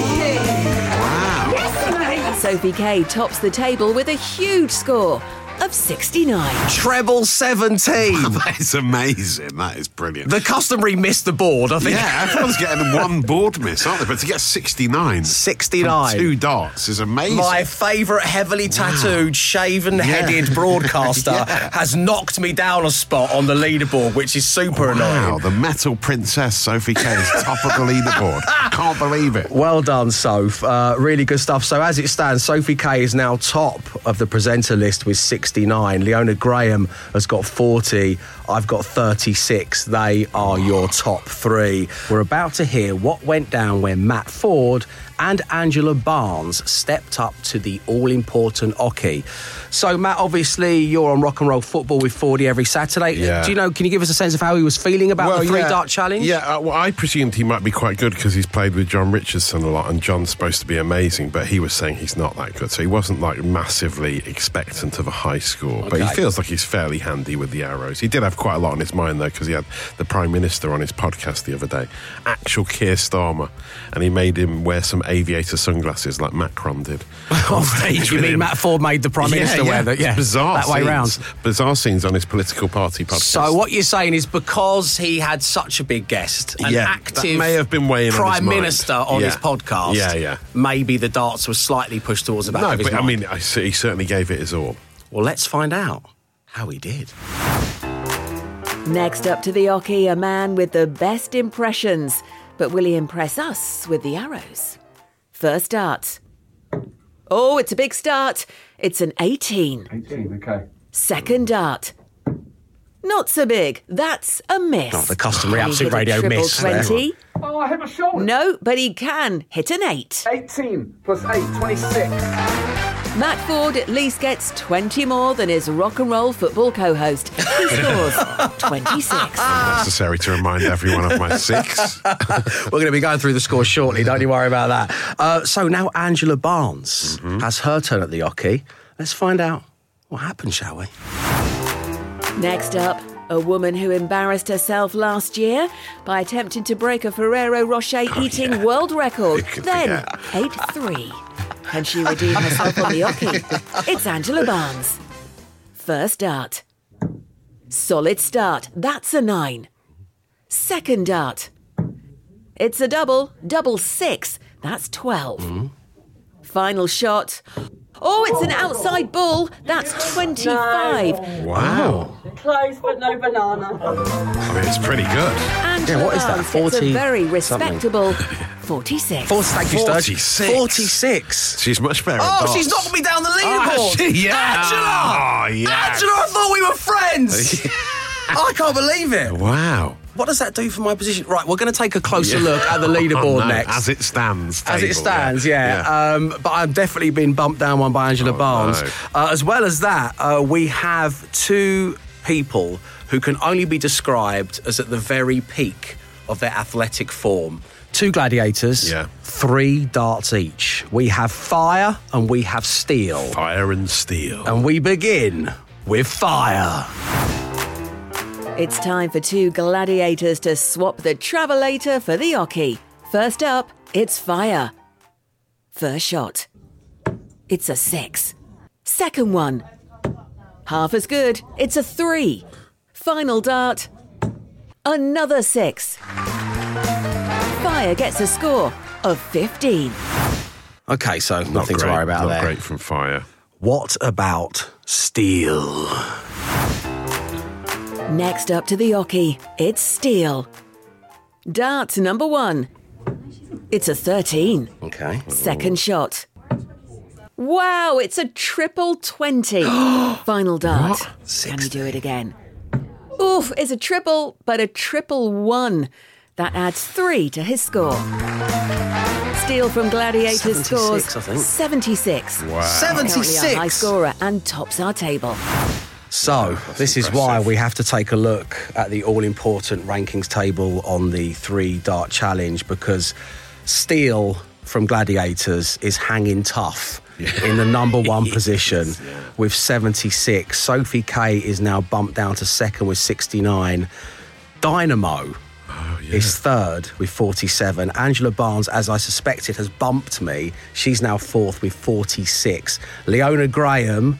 Sophie Kay tops the table with a huge score of of 69. Treble 17. That is amazing. That is brilliant. The customary missed the board, I think. Yeah, everyone's getting one board miss, aren't they? But to get 69. 69. From 2 darts is amazing. My favourite heavily tattooed, shaven-headed broadcaster has knocked me down a spot on the leaderboard, which is super annoying. Wow, the metal princess Sophie Kay is top of the leaderboard. Can't believe it. Well done, Soph. Really good stuff. So as it stands, Sophie Kay is now top of the presenter list with 69. Leona Graham has got 40. I've got 36. They are your top 3. We're about to hear what went down when Matt Ford and Angela Barnes stepped up to the all-important Oki. So, Matt, obviously, you're on Rock and Roll Football with Fordy every Saturday. Yeah. Do you know, can you give us a sense of how he was feeling about the 3-dart challenge? Yeah, well, I presumed he might be quite good because he's played with John Richardson a lot, and John's supposed to be amazing, but he was saying he's not that good, so he wasn't, massively expectant of a high score. But he feels like he's fairly handy with the arrows. He did have quite a lot on his mind, though, because he had the Prime Minister on his podcast the other day, actual Keir Starmer, and he made him wear some aviator sunglasses like Macron did. On stage, you mean Matt Ford made the Prime Minister wear that? Yeah, bizarre that way scenes. round. Bizarre scenes on his political party podcast. So what you're saying is because he had such a big guest, an active that may have been weighing Prime on his mind. Minister on his podcast, maybe the darts were slightly pushed towards the back of his mind. I mean, he certainly gave it his all. Well, let's find out how he did. Next up to the Oki, a man with the best impressions. But will he impress us with the arrows? First dart. Oh, it's a big start. It's an 18. 18, okay. Second dart. Not so big. That's a miss. Not the customary Can he Absolute hit a Radio triple miss. 20? Oh, I hit my shoulder. No, but he can hit an 8. 18 plus 8, 26. Matt Ford at least gets 20 more than his rock and roll football co-host. He scores 26. Necessary to remind everyone of my 6. We're going to be going through the scores shortly, don't you worry about that. So now Angela Barnes has her turn at the Oki. Let's find out what happened, shall we? Next up, a woman who embarrassed herself last year by attempting to break a Ferrero Rocher eating world record. Then 8-3. Can she redeem herself on the Oki? It's Angela Barnes. First dart. Solid start. That's a 9. Second dart. It's a double. Double 6. That's 12. Final shot. Oh, it's an outside bull. That's 25. Wow. Close, but no banana. I mean, it's pretty good. Angela what is that, Barnes 40 gets a very something? respectable 46. Thank you, Sturge. 46. 46. She's much better at Oh, darts. she's knocked me down the leaderboard. Oh, Angela! Oh, yeah. Angela, I thought we were friends. I can't believe it. Wow. What does that do for my position? Right, we're going to take a closer look at the leaderboard next. As it stands. As it stands, yeah. But I've definitely been bumped down one by Angela Barnes. no. As well as that, we have 2 people who can only be described as at the very peak of their athletic form. 2 gladiators, 3 darts each. We have fire and we have steel. Fire and steel. And we begin with fire. It's time for 2 gladiators to swap the travelator for the Oki. First up, it's fire. First shot. It's a 6. Second one. Half as good. It's a 3. Final dart. Another 6. Fire gets a score of 15. Okay, so nothing to worry about Not there. great from fire. What about steel? Next up to the Oki, it's steel. Dart number 1. It's a 13. Okay. Second shot. Wow, it's a triple 20. Final dart. Can you do it again? Oof, it's a triple, but a triple 1. That adds 3 to his score. Steel from Gladiators 76, scores I think. 76. Wow. Currently 76? a high scorer and tops our table. So, this is why we have to take a look at the all-important rankings table on the 3-dart challenge, because Steel from Gladiators is hanging tough in the number 1 position with 76. Sophie Kay is now bumped down to second with 69. Dynamo is third with 47. Angela Barnes, as I suspected, has bumped me. She's now fourth with 46. Leona Graham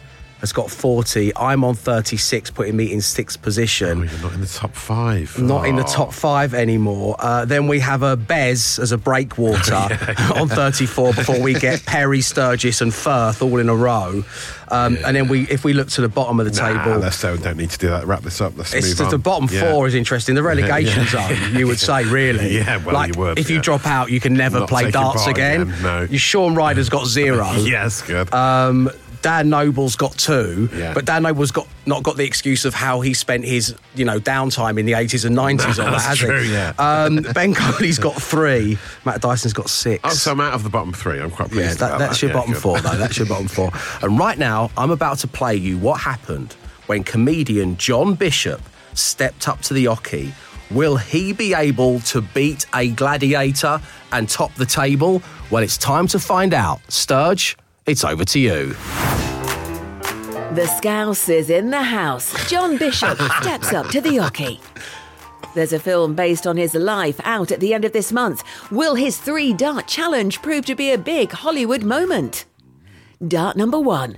has got 40. I'm on 36, putting me in 6th position. Oh, you're not in the top 5. Not in the top 5 anymore. Then we have a Bez as a breakwater on 34 before we get Perry, Sturgis and Firth all in a row. And then if we look to the bottom of the table... Don't need to do that. Wrap this up. Let's it's move just on. the bottom 4 is interesting. The relegation zone, you would say, really. Yeah, well, like, you would. If you drop out, you can never Not play taking darts part again. No. Your Sean Ryder's got 0. Yes, good. Dan Noble's got 2, but Dan Noble's not got the excuse of how he spent his, downtime in the 80s and 90s on that, has true, he? Yeah. Ben Coley's got 3. Matt Dyson's got 6. Oh, so I'm out of the bottom 3. I'm quite pleased about that's that. your bottom 4, though. That's your bottom 4. And right now, I'm about to play you what happened when comedian John Bishop stepped up to the Oki. Will he be able to beat a gladiator and top the table? Well, it's time to find out. Sturge, it's over to you. The Scouse is in the house. John Bishop steps up to the Oki. There's a film based on his life out at the end of this month. Will his 3-dart challenge prove to be a big Hollywood moment? Dart number 1.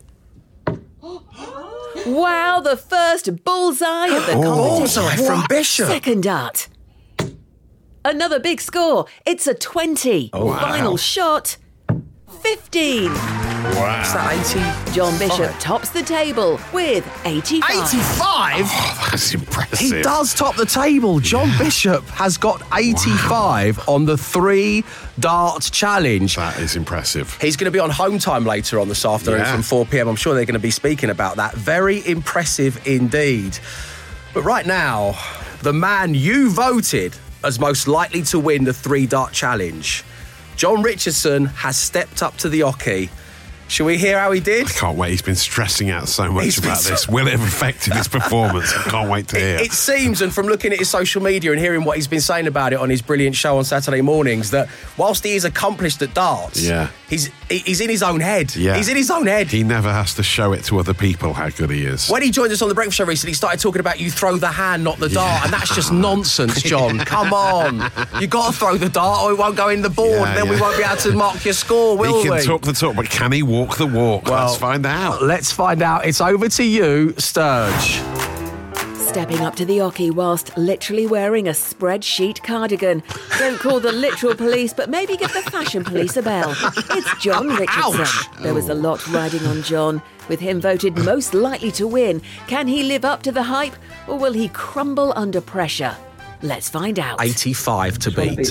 Wow, the first bullseye of the competition. Bullseye from Bishop. Second dart. Another big score. It's a 20. Wow. Final shot. 15. Wow. Is that 80? John Bishop tops the table with 85. 85? Oh, that's impressive. He does top the table. John Bishop has got 85 on the 3-dart challenge. That is impressive. He's going to be on Home Time later on this afternoon from 4 p.m. I'm sure they're going to be speaking about that. Very impressive indeed. But right now, the man you voted as most likely to win the 3-dart challenge, John Richardson, has stepped up to the Oki. Shall we hear how he did? I can't wait. He's been stressing out so much about this. Will it have affected his performance? I can't wait to hear. It seems, and from looking at his social media and hearing what he's been saying about it on his brilliant show on Saturday mornings, that whilst he is accomplished at darts, he's in his own head. Yeah. He's in his own head. He never has to show it to other people how good he is. When he joined us on The Breakfast Show recently, he started talking about you throw the hand, not the dart, and that's just nonsense, John. Come on. You got to throw the dart or it won't go in the board, then we won't be able to mark your score, will we? He can talk the talk, but can he walk the walk? Well, let's find out. Let's find out. It's over to you, Sturge. Stepping up to the Oki whilst literally wearing a spreadsheet cardigan. Don't call the literal police, but maybe give the fashion police a bell. It's John Richardson. Ouch. There was a lot riding on John, with him voted most likely to win. Can he live up to the hype, or will he crumble under pressure? Let's find out. 85 to beat.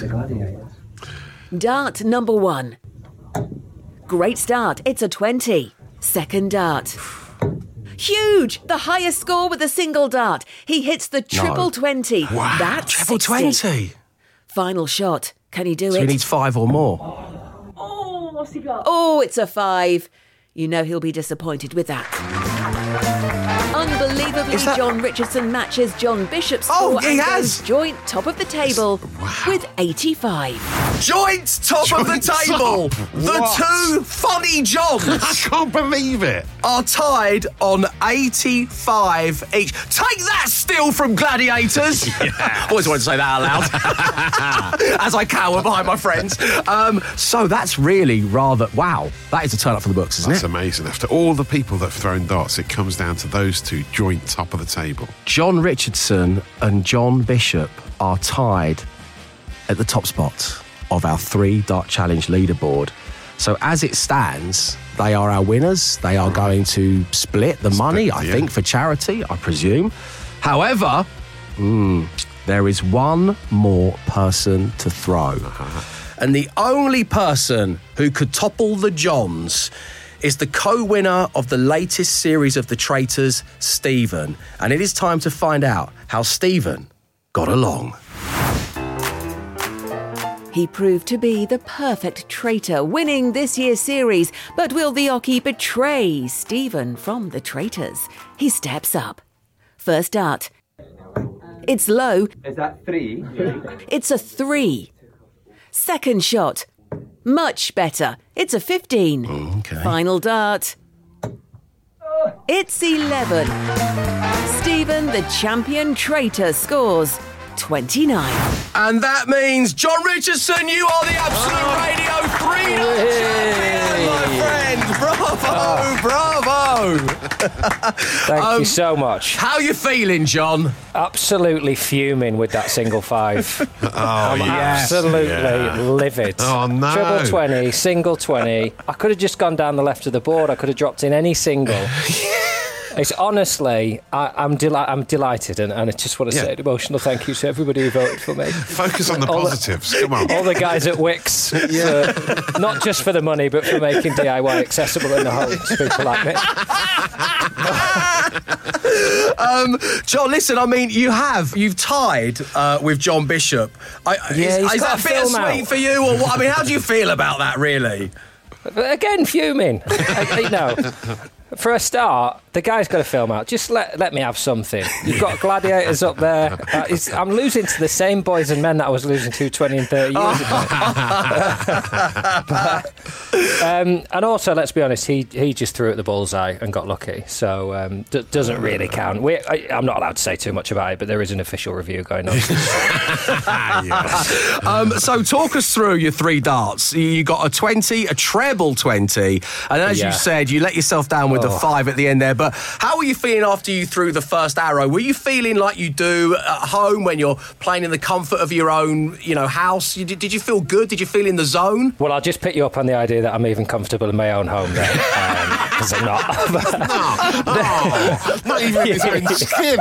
Dart number 1. Great start. It's a 20. Second dart. Huge! The highest score with a single dart. He hits the triple 20. Wow. That's Triple 60. 20. Final shot. Can he do So it? he needs 5 or more. Oh, what's he got? Oh, it's a 5. You know he'll be disappointed with that. Unbelievably, John Richardson matches John Bishop's score he and has. goes joint top of the table with 85. Joint top of the table. The two funny Johns. I can't believe it. Are tied on 85 each. Take that, steal from gladiators. Always wanted to say that out loud. As I cower behind my friends. So that's really rather... Wow. That is a turn up for the books, isn't That's it? amazing. After all the people that have thrown darts, it comes down to those two joint top of the table. John Richardson and John Bishop are tied at the top spot of our 3-dart challenge leaderboard. So as it stands, they are our winners. They are going to split the money, I think, for charity, I presume. However, there is one more person to throw. And the only person who could topple the Johns is the co-winner of the latest series of The Traitors, Stephen. And it is time to find out how Stephen got along. He proved to be the perfect traitor, winning this year's series. But will the Oki betray Stephen from The Traitors? He steps up. First dart. It's low. Is that 3? It's a 3. Second shot. Much better. It's a 15. Okay. Final dart. It's 11. Stephen, the champion traitor, scores 29. And that means, John Richardson, you are the Absolute Radio 3-dart champion, my friend. Bravo, bravo. Thank you so much. How you feeling, John? Absolutely fuming with that single 5. I'm absolutely livid. Oh, no. Triple 20, single 20. I could have just gone down the left of the board. I could have dropped in any single. It's honestly, I'm delighted, and I just want to say an emotional thank you to everybody who voted for me. Focus on the positives. Come on. All the guys at Wix, not just for the money, but for making DIY accessible in the home to people like me. John, listen, I mean, you've tied with John Bishop. Is that bittersweet for you, or what? I mean, how do you feel about that, really? Again, fuming. No. For a start, the guy's got to film out. Just let me have something. You've got gladiators up there. I'm losing to the same boys and men that I was losing to 20 and 30 years ago. And also, let's be honest, he just threw at the bullseye and got lucky. So doesn't really count. I'm not allowed to say too much about it, but there is an official review going on. So talk us through your 3 darts. You got a 20, a treble 20, and as you said, you let yourself down with the 5 at the end there. But how were you feeling after you threw the first arrow? Were you feeling like you do at home when you're playing in the comfort of your own, house? Did you feel good? Did you feel in the zone? Well, I'll just pick you up on the idea that I'm even comfortable in my own home then, because I'm not. Not even his own skin.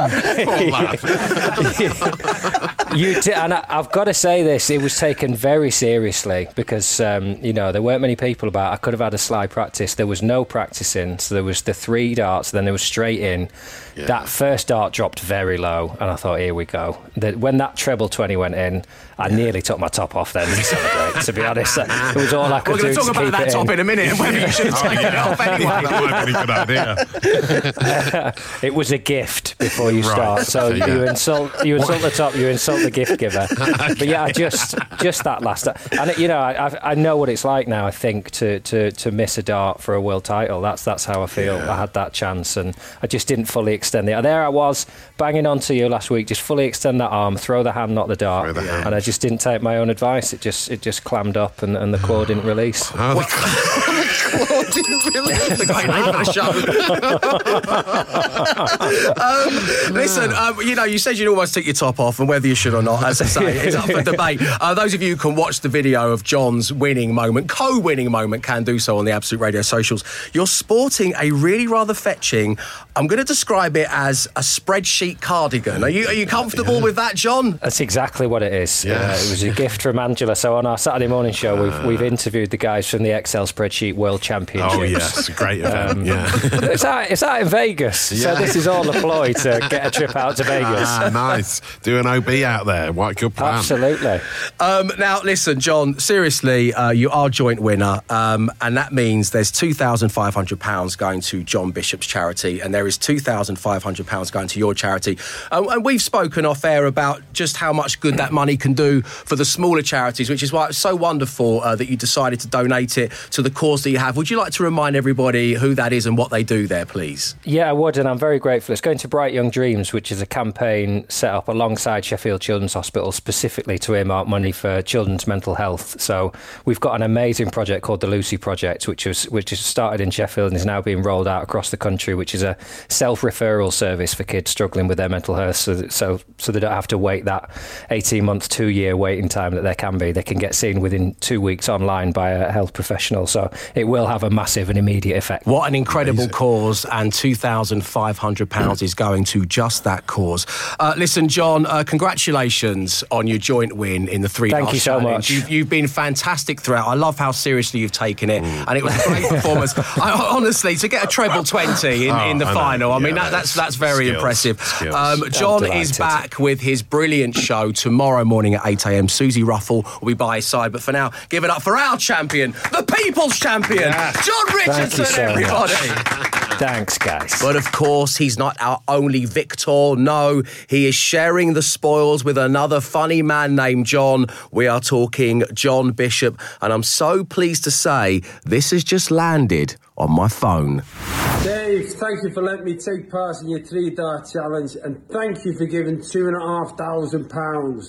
You did, and I've got to say this, it was taken very seriously because, there weren't many people about. I could have had a slide practice. There was no practicing, so there was the 3 darts, then there was straight in. Yeah. That first dart dropped very low, and I thought, here we go. When that treble 20 went in, I nearly took my top off then to celebrate, to be honest. It was all I could do to keep it in. We're going to talk about that top in a minute, and whether you should have taken it off anyway. That might be a good idea. It was a gift before you start. So you insult the top, you insult the gift giver. Okay. But yeah, just that last. And I know what it's like now. I think to miss a dart for a world title. That's how I feel. I had that chance, and I just didn't fully extend it. There I was banging onto you last week. Just fully extend that arm, throw the hand, not the dart, and I just didn't take my own advice. It just clammed up, and the claw didn't release. Oh, the claw didn't release. The great name for the show. Listen, you said you'd almost take your top off, and whether you should or not, as I say, it's up for debate. Those of you who can watch the video of John's winning moment, co-winning moment, can do so on the Absolute Radio socials. You're sporting a really rather fetching, I'm going to describe it as a spreadsheet cardigan. Are you comfortable with that, John? That's exactly what it is. Yes. It was a gift from Angela. So on our Saturday morning show, we've interviewed the guys from the Excel Spreadsheet World Championships. Oh, yes. A great event, It's out in Vegas. So this is all a ploy to get a trip out to Vegas. Nice. Do an OB out there. What a good plan. Absolutely. Now, listen, John, seriously, you are joint winner, and that means there's £2,500 going to John Bishop's charity, and there is £2,500 going to your charity. And we've spoken off air about just how much good that money can do for the smaller charities, which is why it's so wonderful that you decided to donate it to the cause that you have. Would you like to remind everybody who that is and what they do there, please? Yeah, I would, and I'm very grateful. It's going to Bright Young Dreams, which is a campaign set up alongside Sheffield Children's Hospital specifically to earmark money for children's mental health. So we've got an amazing project called the Lucy Project, which is started in Sheffield and is now being rolled out across the country, which is a self-referral service for kids struggling with their mental health, so they don't have to wait that 18-month, 2-year waiting time that there can be. They can get seen within 2 weeks online by a health professional, so it will have a massive and immediate effect. What an incredible cause, and £2,500 is going to just that cause. Listen, John, congratulations on your joint win in the 3 darts. Thank you so much. You've been fantastic throughout. I love how seriously you've taken it, and it was a great performance. Honestly, to get a treble 20 in the final, I mean, that's very impressive. John is back with his brilliant show tomorrow morning at 8 a.m. Susie Ruffle will be by his side. But for now, give it up for our champion, the People's Champion, John Richardson, everybody. Thanks, guys. But of course, he's not our only victor. No, he is sharing the spoils with another funny man named John. We are talking John Bishop, and I'm so pleased to say this has just landed on my phone. Dave, thank you for letting me take part in your 3 dart challenge, and thank you for giving £2,500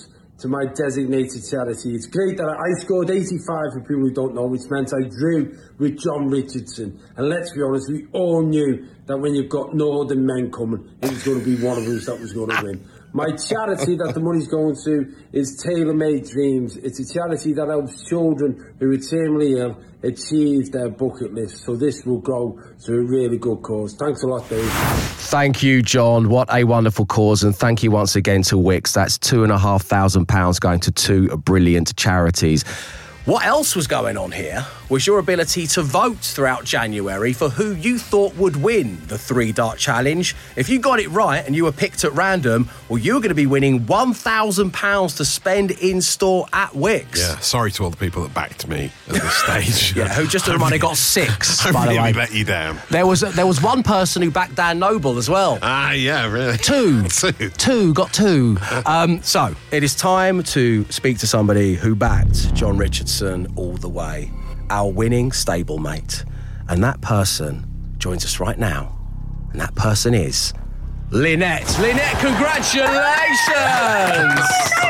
to my designated charity. It's great that I scored 85 for people who don't know, which meant I drew with John Richardson. And let's be honest, we all knew that when you've got Northern men coming, it was going to be one of us that was going to win. My charity that the money's going to is Tailor Made Dreams. It's a charity that helps children who are terminally ill achieve their bucket list. So this will go to a really good cause. Thanks a lot, Dave. Thank you, John. What a wonderful cause. And thank you once again to Wix. That's £2,500 going to two brilliant charities. What else was going on here was your ability to vote throughout January for who you thought would win the 3-Dart Challenge. If you got it right and you were picked at random, well, you were going to be winning £1,000 to spend in-store at Wix. Yeah, sorry to all the people that backed me at this stage. Yeah, who just only got 6, by the really way. let you down. There was one person who backed Dan Noble as well. Ah, yeah, really. Two, got two. So, it is time to speak to somebody who backed John Richardson all the way. Our winning stablemate. And that person joins us right now. And that person is Lynette. Lynette, congratulations!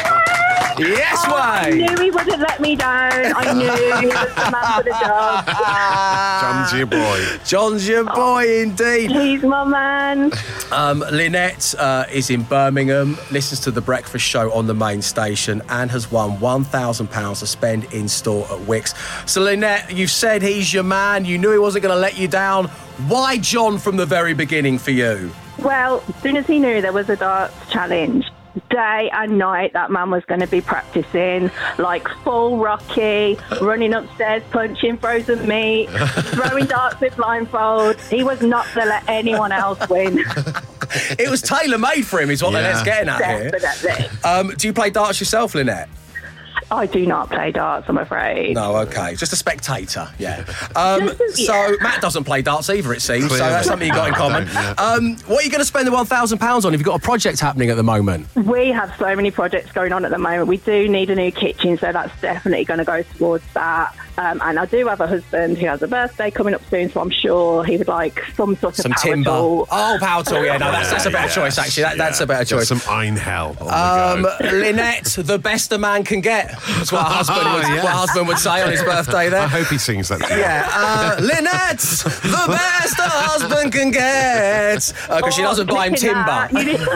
Yes, I way! knew he wouldn't let me down. I knew he was the man for the job. John's your boy. John's your boy, indeed. He's my man. Lynette is in Birmingham, listens to The Breakfast Show on the main station and has won £1,000 to spend in store at Wix. So, Lynette, you've said he's your man. You knew he wasn't going to let you down. Why John from the very beginning for you? Well, as soon as he knew there was a darts challenge, day and night that man was going to be practicing like full Rocky, running upstairs, punching frozen meat, throwing darts with blindfold. He was not to let anyone else win. It was tailor-made for him is what Lynette's getting at Definitely. here. Do you play darts yourself, Lynette? I do not play darts, I'm afraid. No, okay. Just a spectator, yeah. So Matt doesn't play darts either, it seems. Clearly. So that's something you got in common. What are you going to spend the £1,000 on? Have you got a project happening at the moment? We have so many projects going on at the moment. We do need a new kitchen, so that's definitely going to go towards that. And I do have a husband who has a birthday coming up soon, so I'm sure he would like some sort of power timber. tool. Oh, power tool, yeah. No, that's a better choice, actually. That's a better choice. Some Einhell. Lynette, the best a man can get. That's what husband would say on his birthday there. I hope he sings that to you. Yeah, Lynette, the best a husband can get. Because she doesn't buy him timber.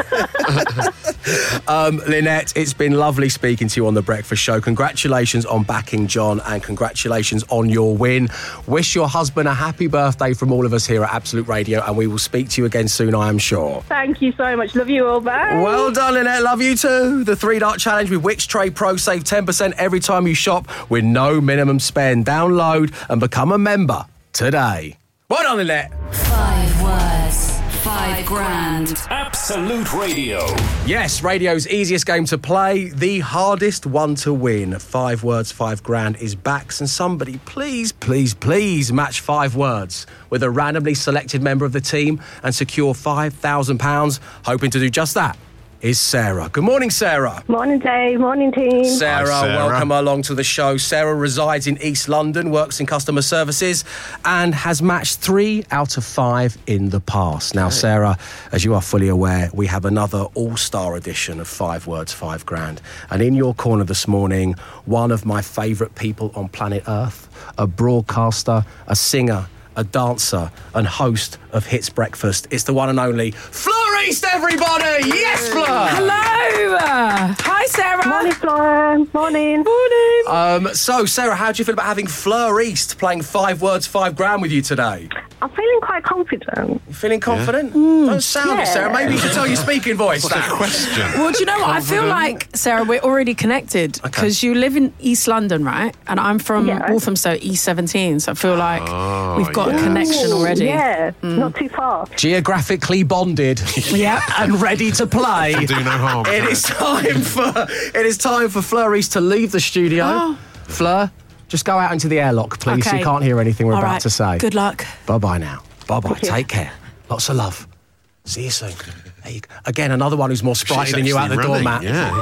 Lynette, it's been lovely speaking to you on The Breakfast Show. Congratulations on backing John and congratulations on your win. Wish your husband a happy birthday from all of us here at Absolute Radio and we will speak to you again soon, I am sure. Thank you so much. Love you all. Bye. Well done, Lynette. Love you too. The 3-Dart Challenge with Wix Trade Pro. Save 10% every time you shop with no minimum spend. Download and become a member today. Well done, Lynette. 5 words, 5 grand. Absolute Radio. Yes, radio's easiest game to play, the hardest one to win. 5 words, 5 grand is back. And somebody, please, please, please match 5 words with a randomly selected member of the team and secure £5,000. Hoping to do just that is Sarah. Good morning, Sarah. Morning, Dave. Morning, team. Sarah, Hi, Sarah. welcome along to the show. Sarah resides in East London, works in customer services, and has matched 3 out of 5 in the past. Now, Sarah, as you are fully aware, we have another all-star edition of 5 words, 5 grand. And in your corner this morning, one of my favourite people on planet Earth, a broadcaster, a singer, a dancer and host of Hits Breakfast. It's the one and only Fleur East, everybody! Yes, Fleur! Hello! Hi, Sarah! Morning, Fleur. Morning. Morning! So, Sarah, how do you feel about having Fleur East playing 5 words, 5 grand with you today? I'm feeling quite confident. You feeling confident? Don't sound it, Yeah. Sarah. Maybe you should tell your speaking voice. What's the question? Well, do you know what? I feel like, Sarah, we're already connected because you live in East London, right? And I'm from Walthamstow, E17, so I feel like we've got a connection already. Yeah, not too far. Geographically bonded. Yeah. And ready to play. Do no harm. It is time for Fleur East to leave the studio. Oh. Fleur, just go out into the airlock, please. Okay. You can't hear anything we're All about right. to say. Good luck. Bye-bye now. Bye-bye. Take care. Lots of love. See you soon. There you go. Again, another one who's more sprightly She's than you out the actually door, running, Matt.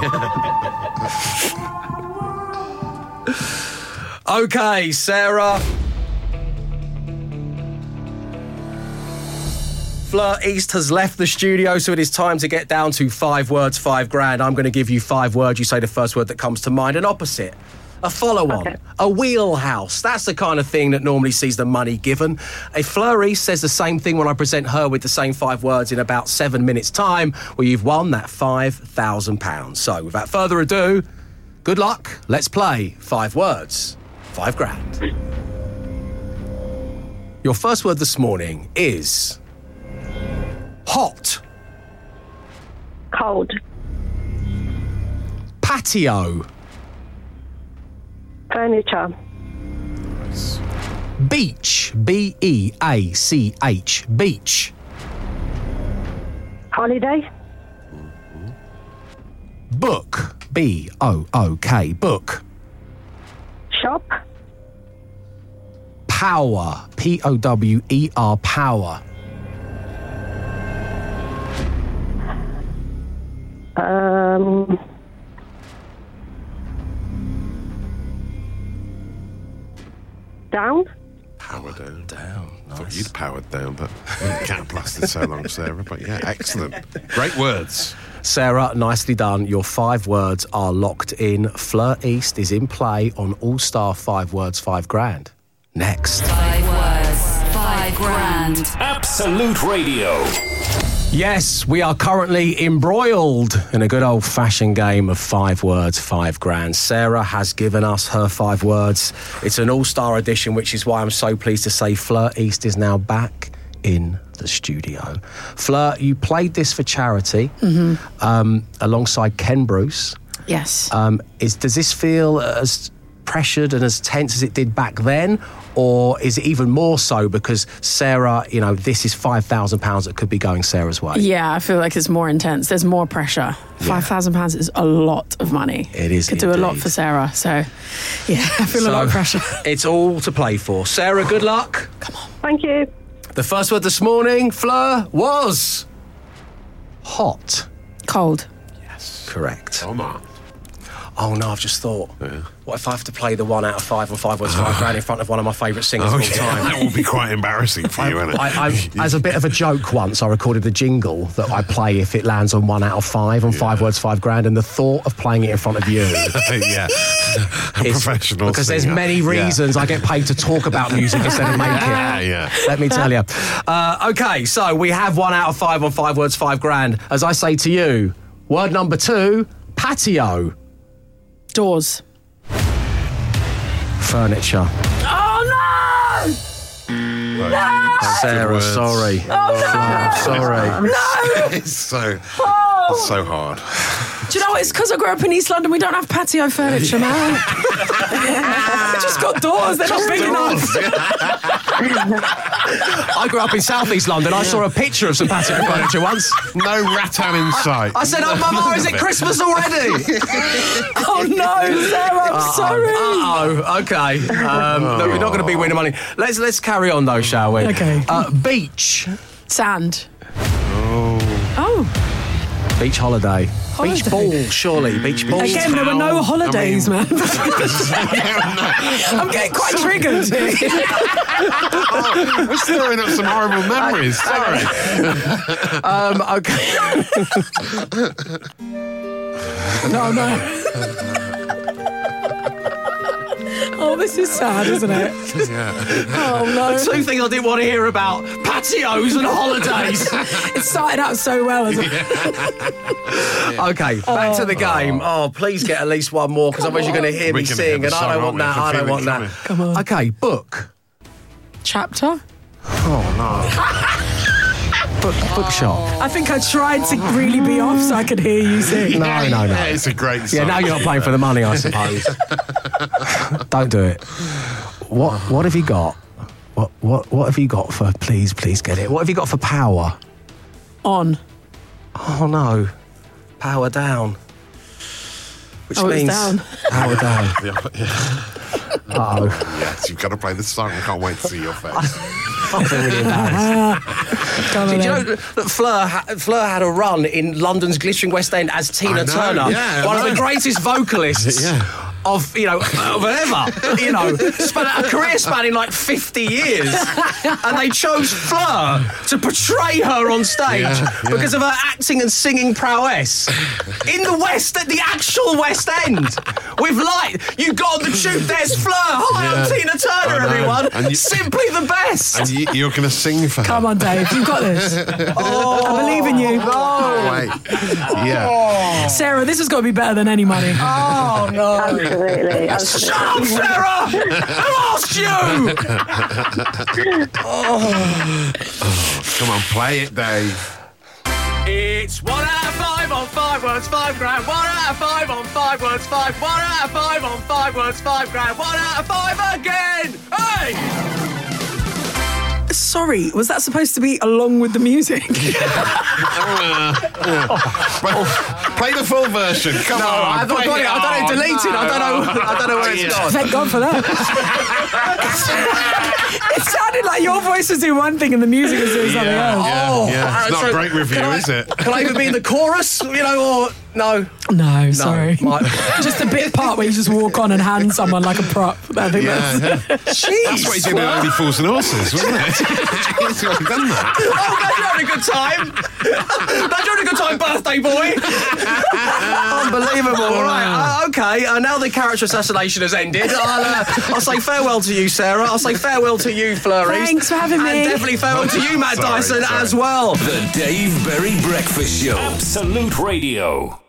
Yeah. Okay, Sarah. Fleur East has left the studio, so it is time to get down to 5 words, $5,000. I'm going to give you 5 words. You say the first word that comes to mind. An opposite, a follow-on, a wheelhouse. That's the kind of thing that normally sees the money given. A Fleur East says the same thing when I present her with the same 5 words in about 7 minutes' time, where you've won that £5,000. So, without further ado, good luck. Let's play 5 words, $5,000. Your first word this morning is hot. Cold. Patio. Furniture. Beach. B-E-A-C-H. Beach. Holiday. Book. B-O-O-K. Book. Shop. Power. P-O-W-E-R. Power. Down. Power down. I thought you'd powered down, but you can't lasted so long, Sarah. But yeah, excellent. Great words. Sarah, nicely done. Your 5 words are locked in. Fleur East is in play on All Star 5 Words, $5,000. Next. 5 words, $5,000. Absolute Radio. Yes, we are currently embroiled in a good old-fashioned game of 5 words, $5,000. Sarah has given us her 5 words. It's an all-star edition, which is why I'm so pleased to say Fleur East is now back in the studio. Fleur, you played this for charity alongside Ken Bruce. Yes. Does this feel as pressured and as tense as it did back then? Or is it even more so because Sarah, you know, this is £5,000 that could be going Sarah's way? Yeah, I feel like it's more intense. There's more pressure. £5,000 is a lot of money. It is. Could do a lot for Sarah. So, yeah, I feel a lot of pressure. It's all to play for. Sarah, good luck. Come on. Thank you. The first word this morning, Fleur, was hot. Cold. Yes. Correct. Come on. Oh no, I've just thought. Yeah. What if I have to play the 1 out of 5 on 5 words, $5,000 in front of one of my favourite singers of all time? That will be quite embarrassing for you, won't it? As a bit of a joke once, I recorded the jingle that I play if it lands on 1 out of 5 on 5 words, $5,000, and the thought of playing it in front of you. Yeah. Professional because singer. there's many reasons I get paid to talk about music instead of make it. Yeah. Let me tell you. Okay, so we have 1 out of 5 on 5 words, $5,000. As I say to you, word number 2, patio. Doors. Furniture. Oh, no! No! Sarah, sorry. Oh, no! Sorry. No! It's so hard. Do you know what? It's because I grew up in East London. We don't have patio furniture, man. We just got doors. They're not big enough. I grew up in South East London. I saw a picture of some patio furniture once. No rattan in sight. I said, oh, Mama, is it Christmas already? Oh, no, Sarah, I'm sorry. Uh-oh, okay. No, we're not going to be winning money. Let's carry on, though, shall we? Okay. Beach. Sand. Oh. Beach holiday. Beach ball, surely. Beach ball. Again, there were no holidays, man. I'm getting quite triggered. We're stirring up some horrible memories. Sorry. Okay. No. Oh, this is sad, isn't it? Yeah. Oh, no. 2 things I didn't want to hear about. Patios and holidays. It started out so well, isn't it? Okay, back to the game. Oh, please get at least one more, because otherwise you're going to hear me sing, and I don't want that. I don't want that. Come on. Okay, book. Chapter? Oh, no. Bookshop. I think I tried to really be off so I could hear you sing. No. Yeah, it's a great song. Yeah, now you're not playing for the money, I suppose. Don't do it. What have you got? What have you got for? Please get it. What have you got for power? On. Oh no, power down. Which means down. Power down. Uh-oh. Yes, you've got to play the song. I can't wait to see your face. I'm really embarrassed. Did you know that Fleur had a run in London's glittering West End as Tina Turner? Yeah, one of the greatest vocalists of ever, a career spanning like 50 years, and they chose Fleur to portray her on stage because of her acting and singing prowess in the West, at the actual West End, with light. You got on the tube. There's Fleur. Hi, I'm Tina Turner, everyone. And simply the best. And you're going to sing for her. Come on, Dave. You've got this. I believe in you. No. Wait. Yeah. Sarah, this has got to be better than Any Money. Oh, no. Absolutely. Shut up, Sarah! Who asked you? Come on, play it, Dave. It's 1 out of 5 on 5 words, 5 grand. 1 out of 5 on 5 words, 5. 1 out of 5 on 5 words, 5 grand. 1 out of 5 again. Hey! Sorry, was that supposed to be along with the music? Play the full version. Come on. I've got it. I don't know. Deleted. I don't know where it's gone. Thank God for that. It sounded like your voice was doing one thing and the music was doing something else. It's not a great review, is it? Can I even be in the chorus? Or no? No, sorry. Just a bit part where you just walk on and hand someone like a prop. I think that's That's what he did in Only Fools and Horses, wasn't it? He's already done that. Oh, glad you're having a good time. Glad you're having a good time, birthday boy. Unbelievable. All right. Okay. Now the character assassination has ended. I'll say farewell to you, Sarah. I'll say farewell to you, Fleury. Thanks for having me. And definitely farewell to you, Matt Dyson, as well. The Dave Berry Breakfast Show. Absolute Radio.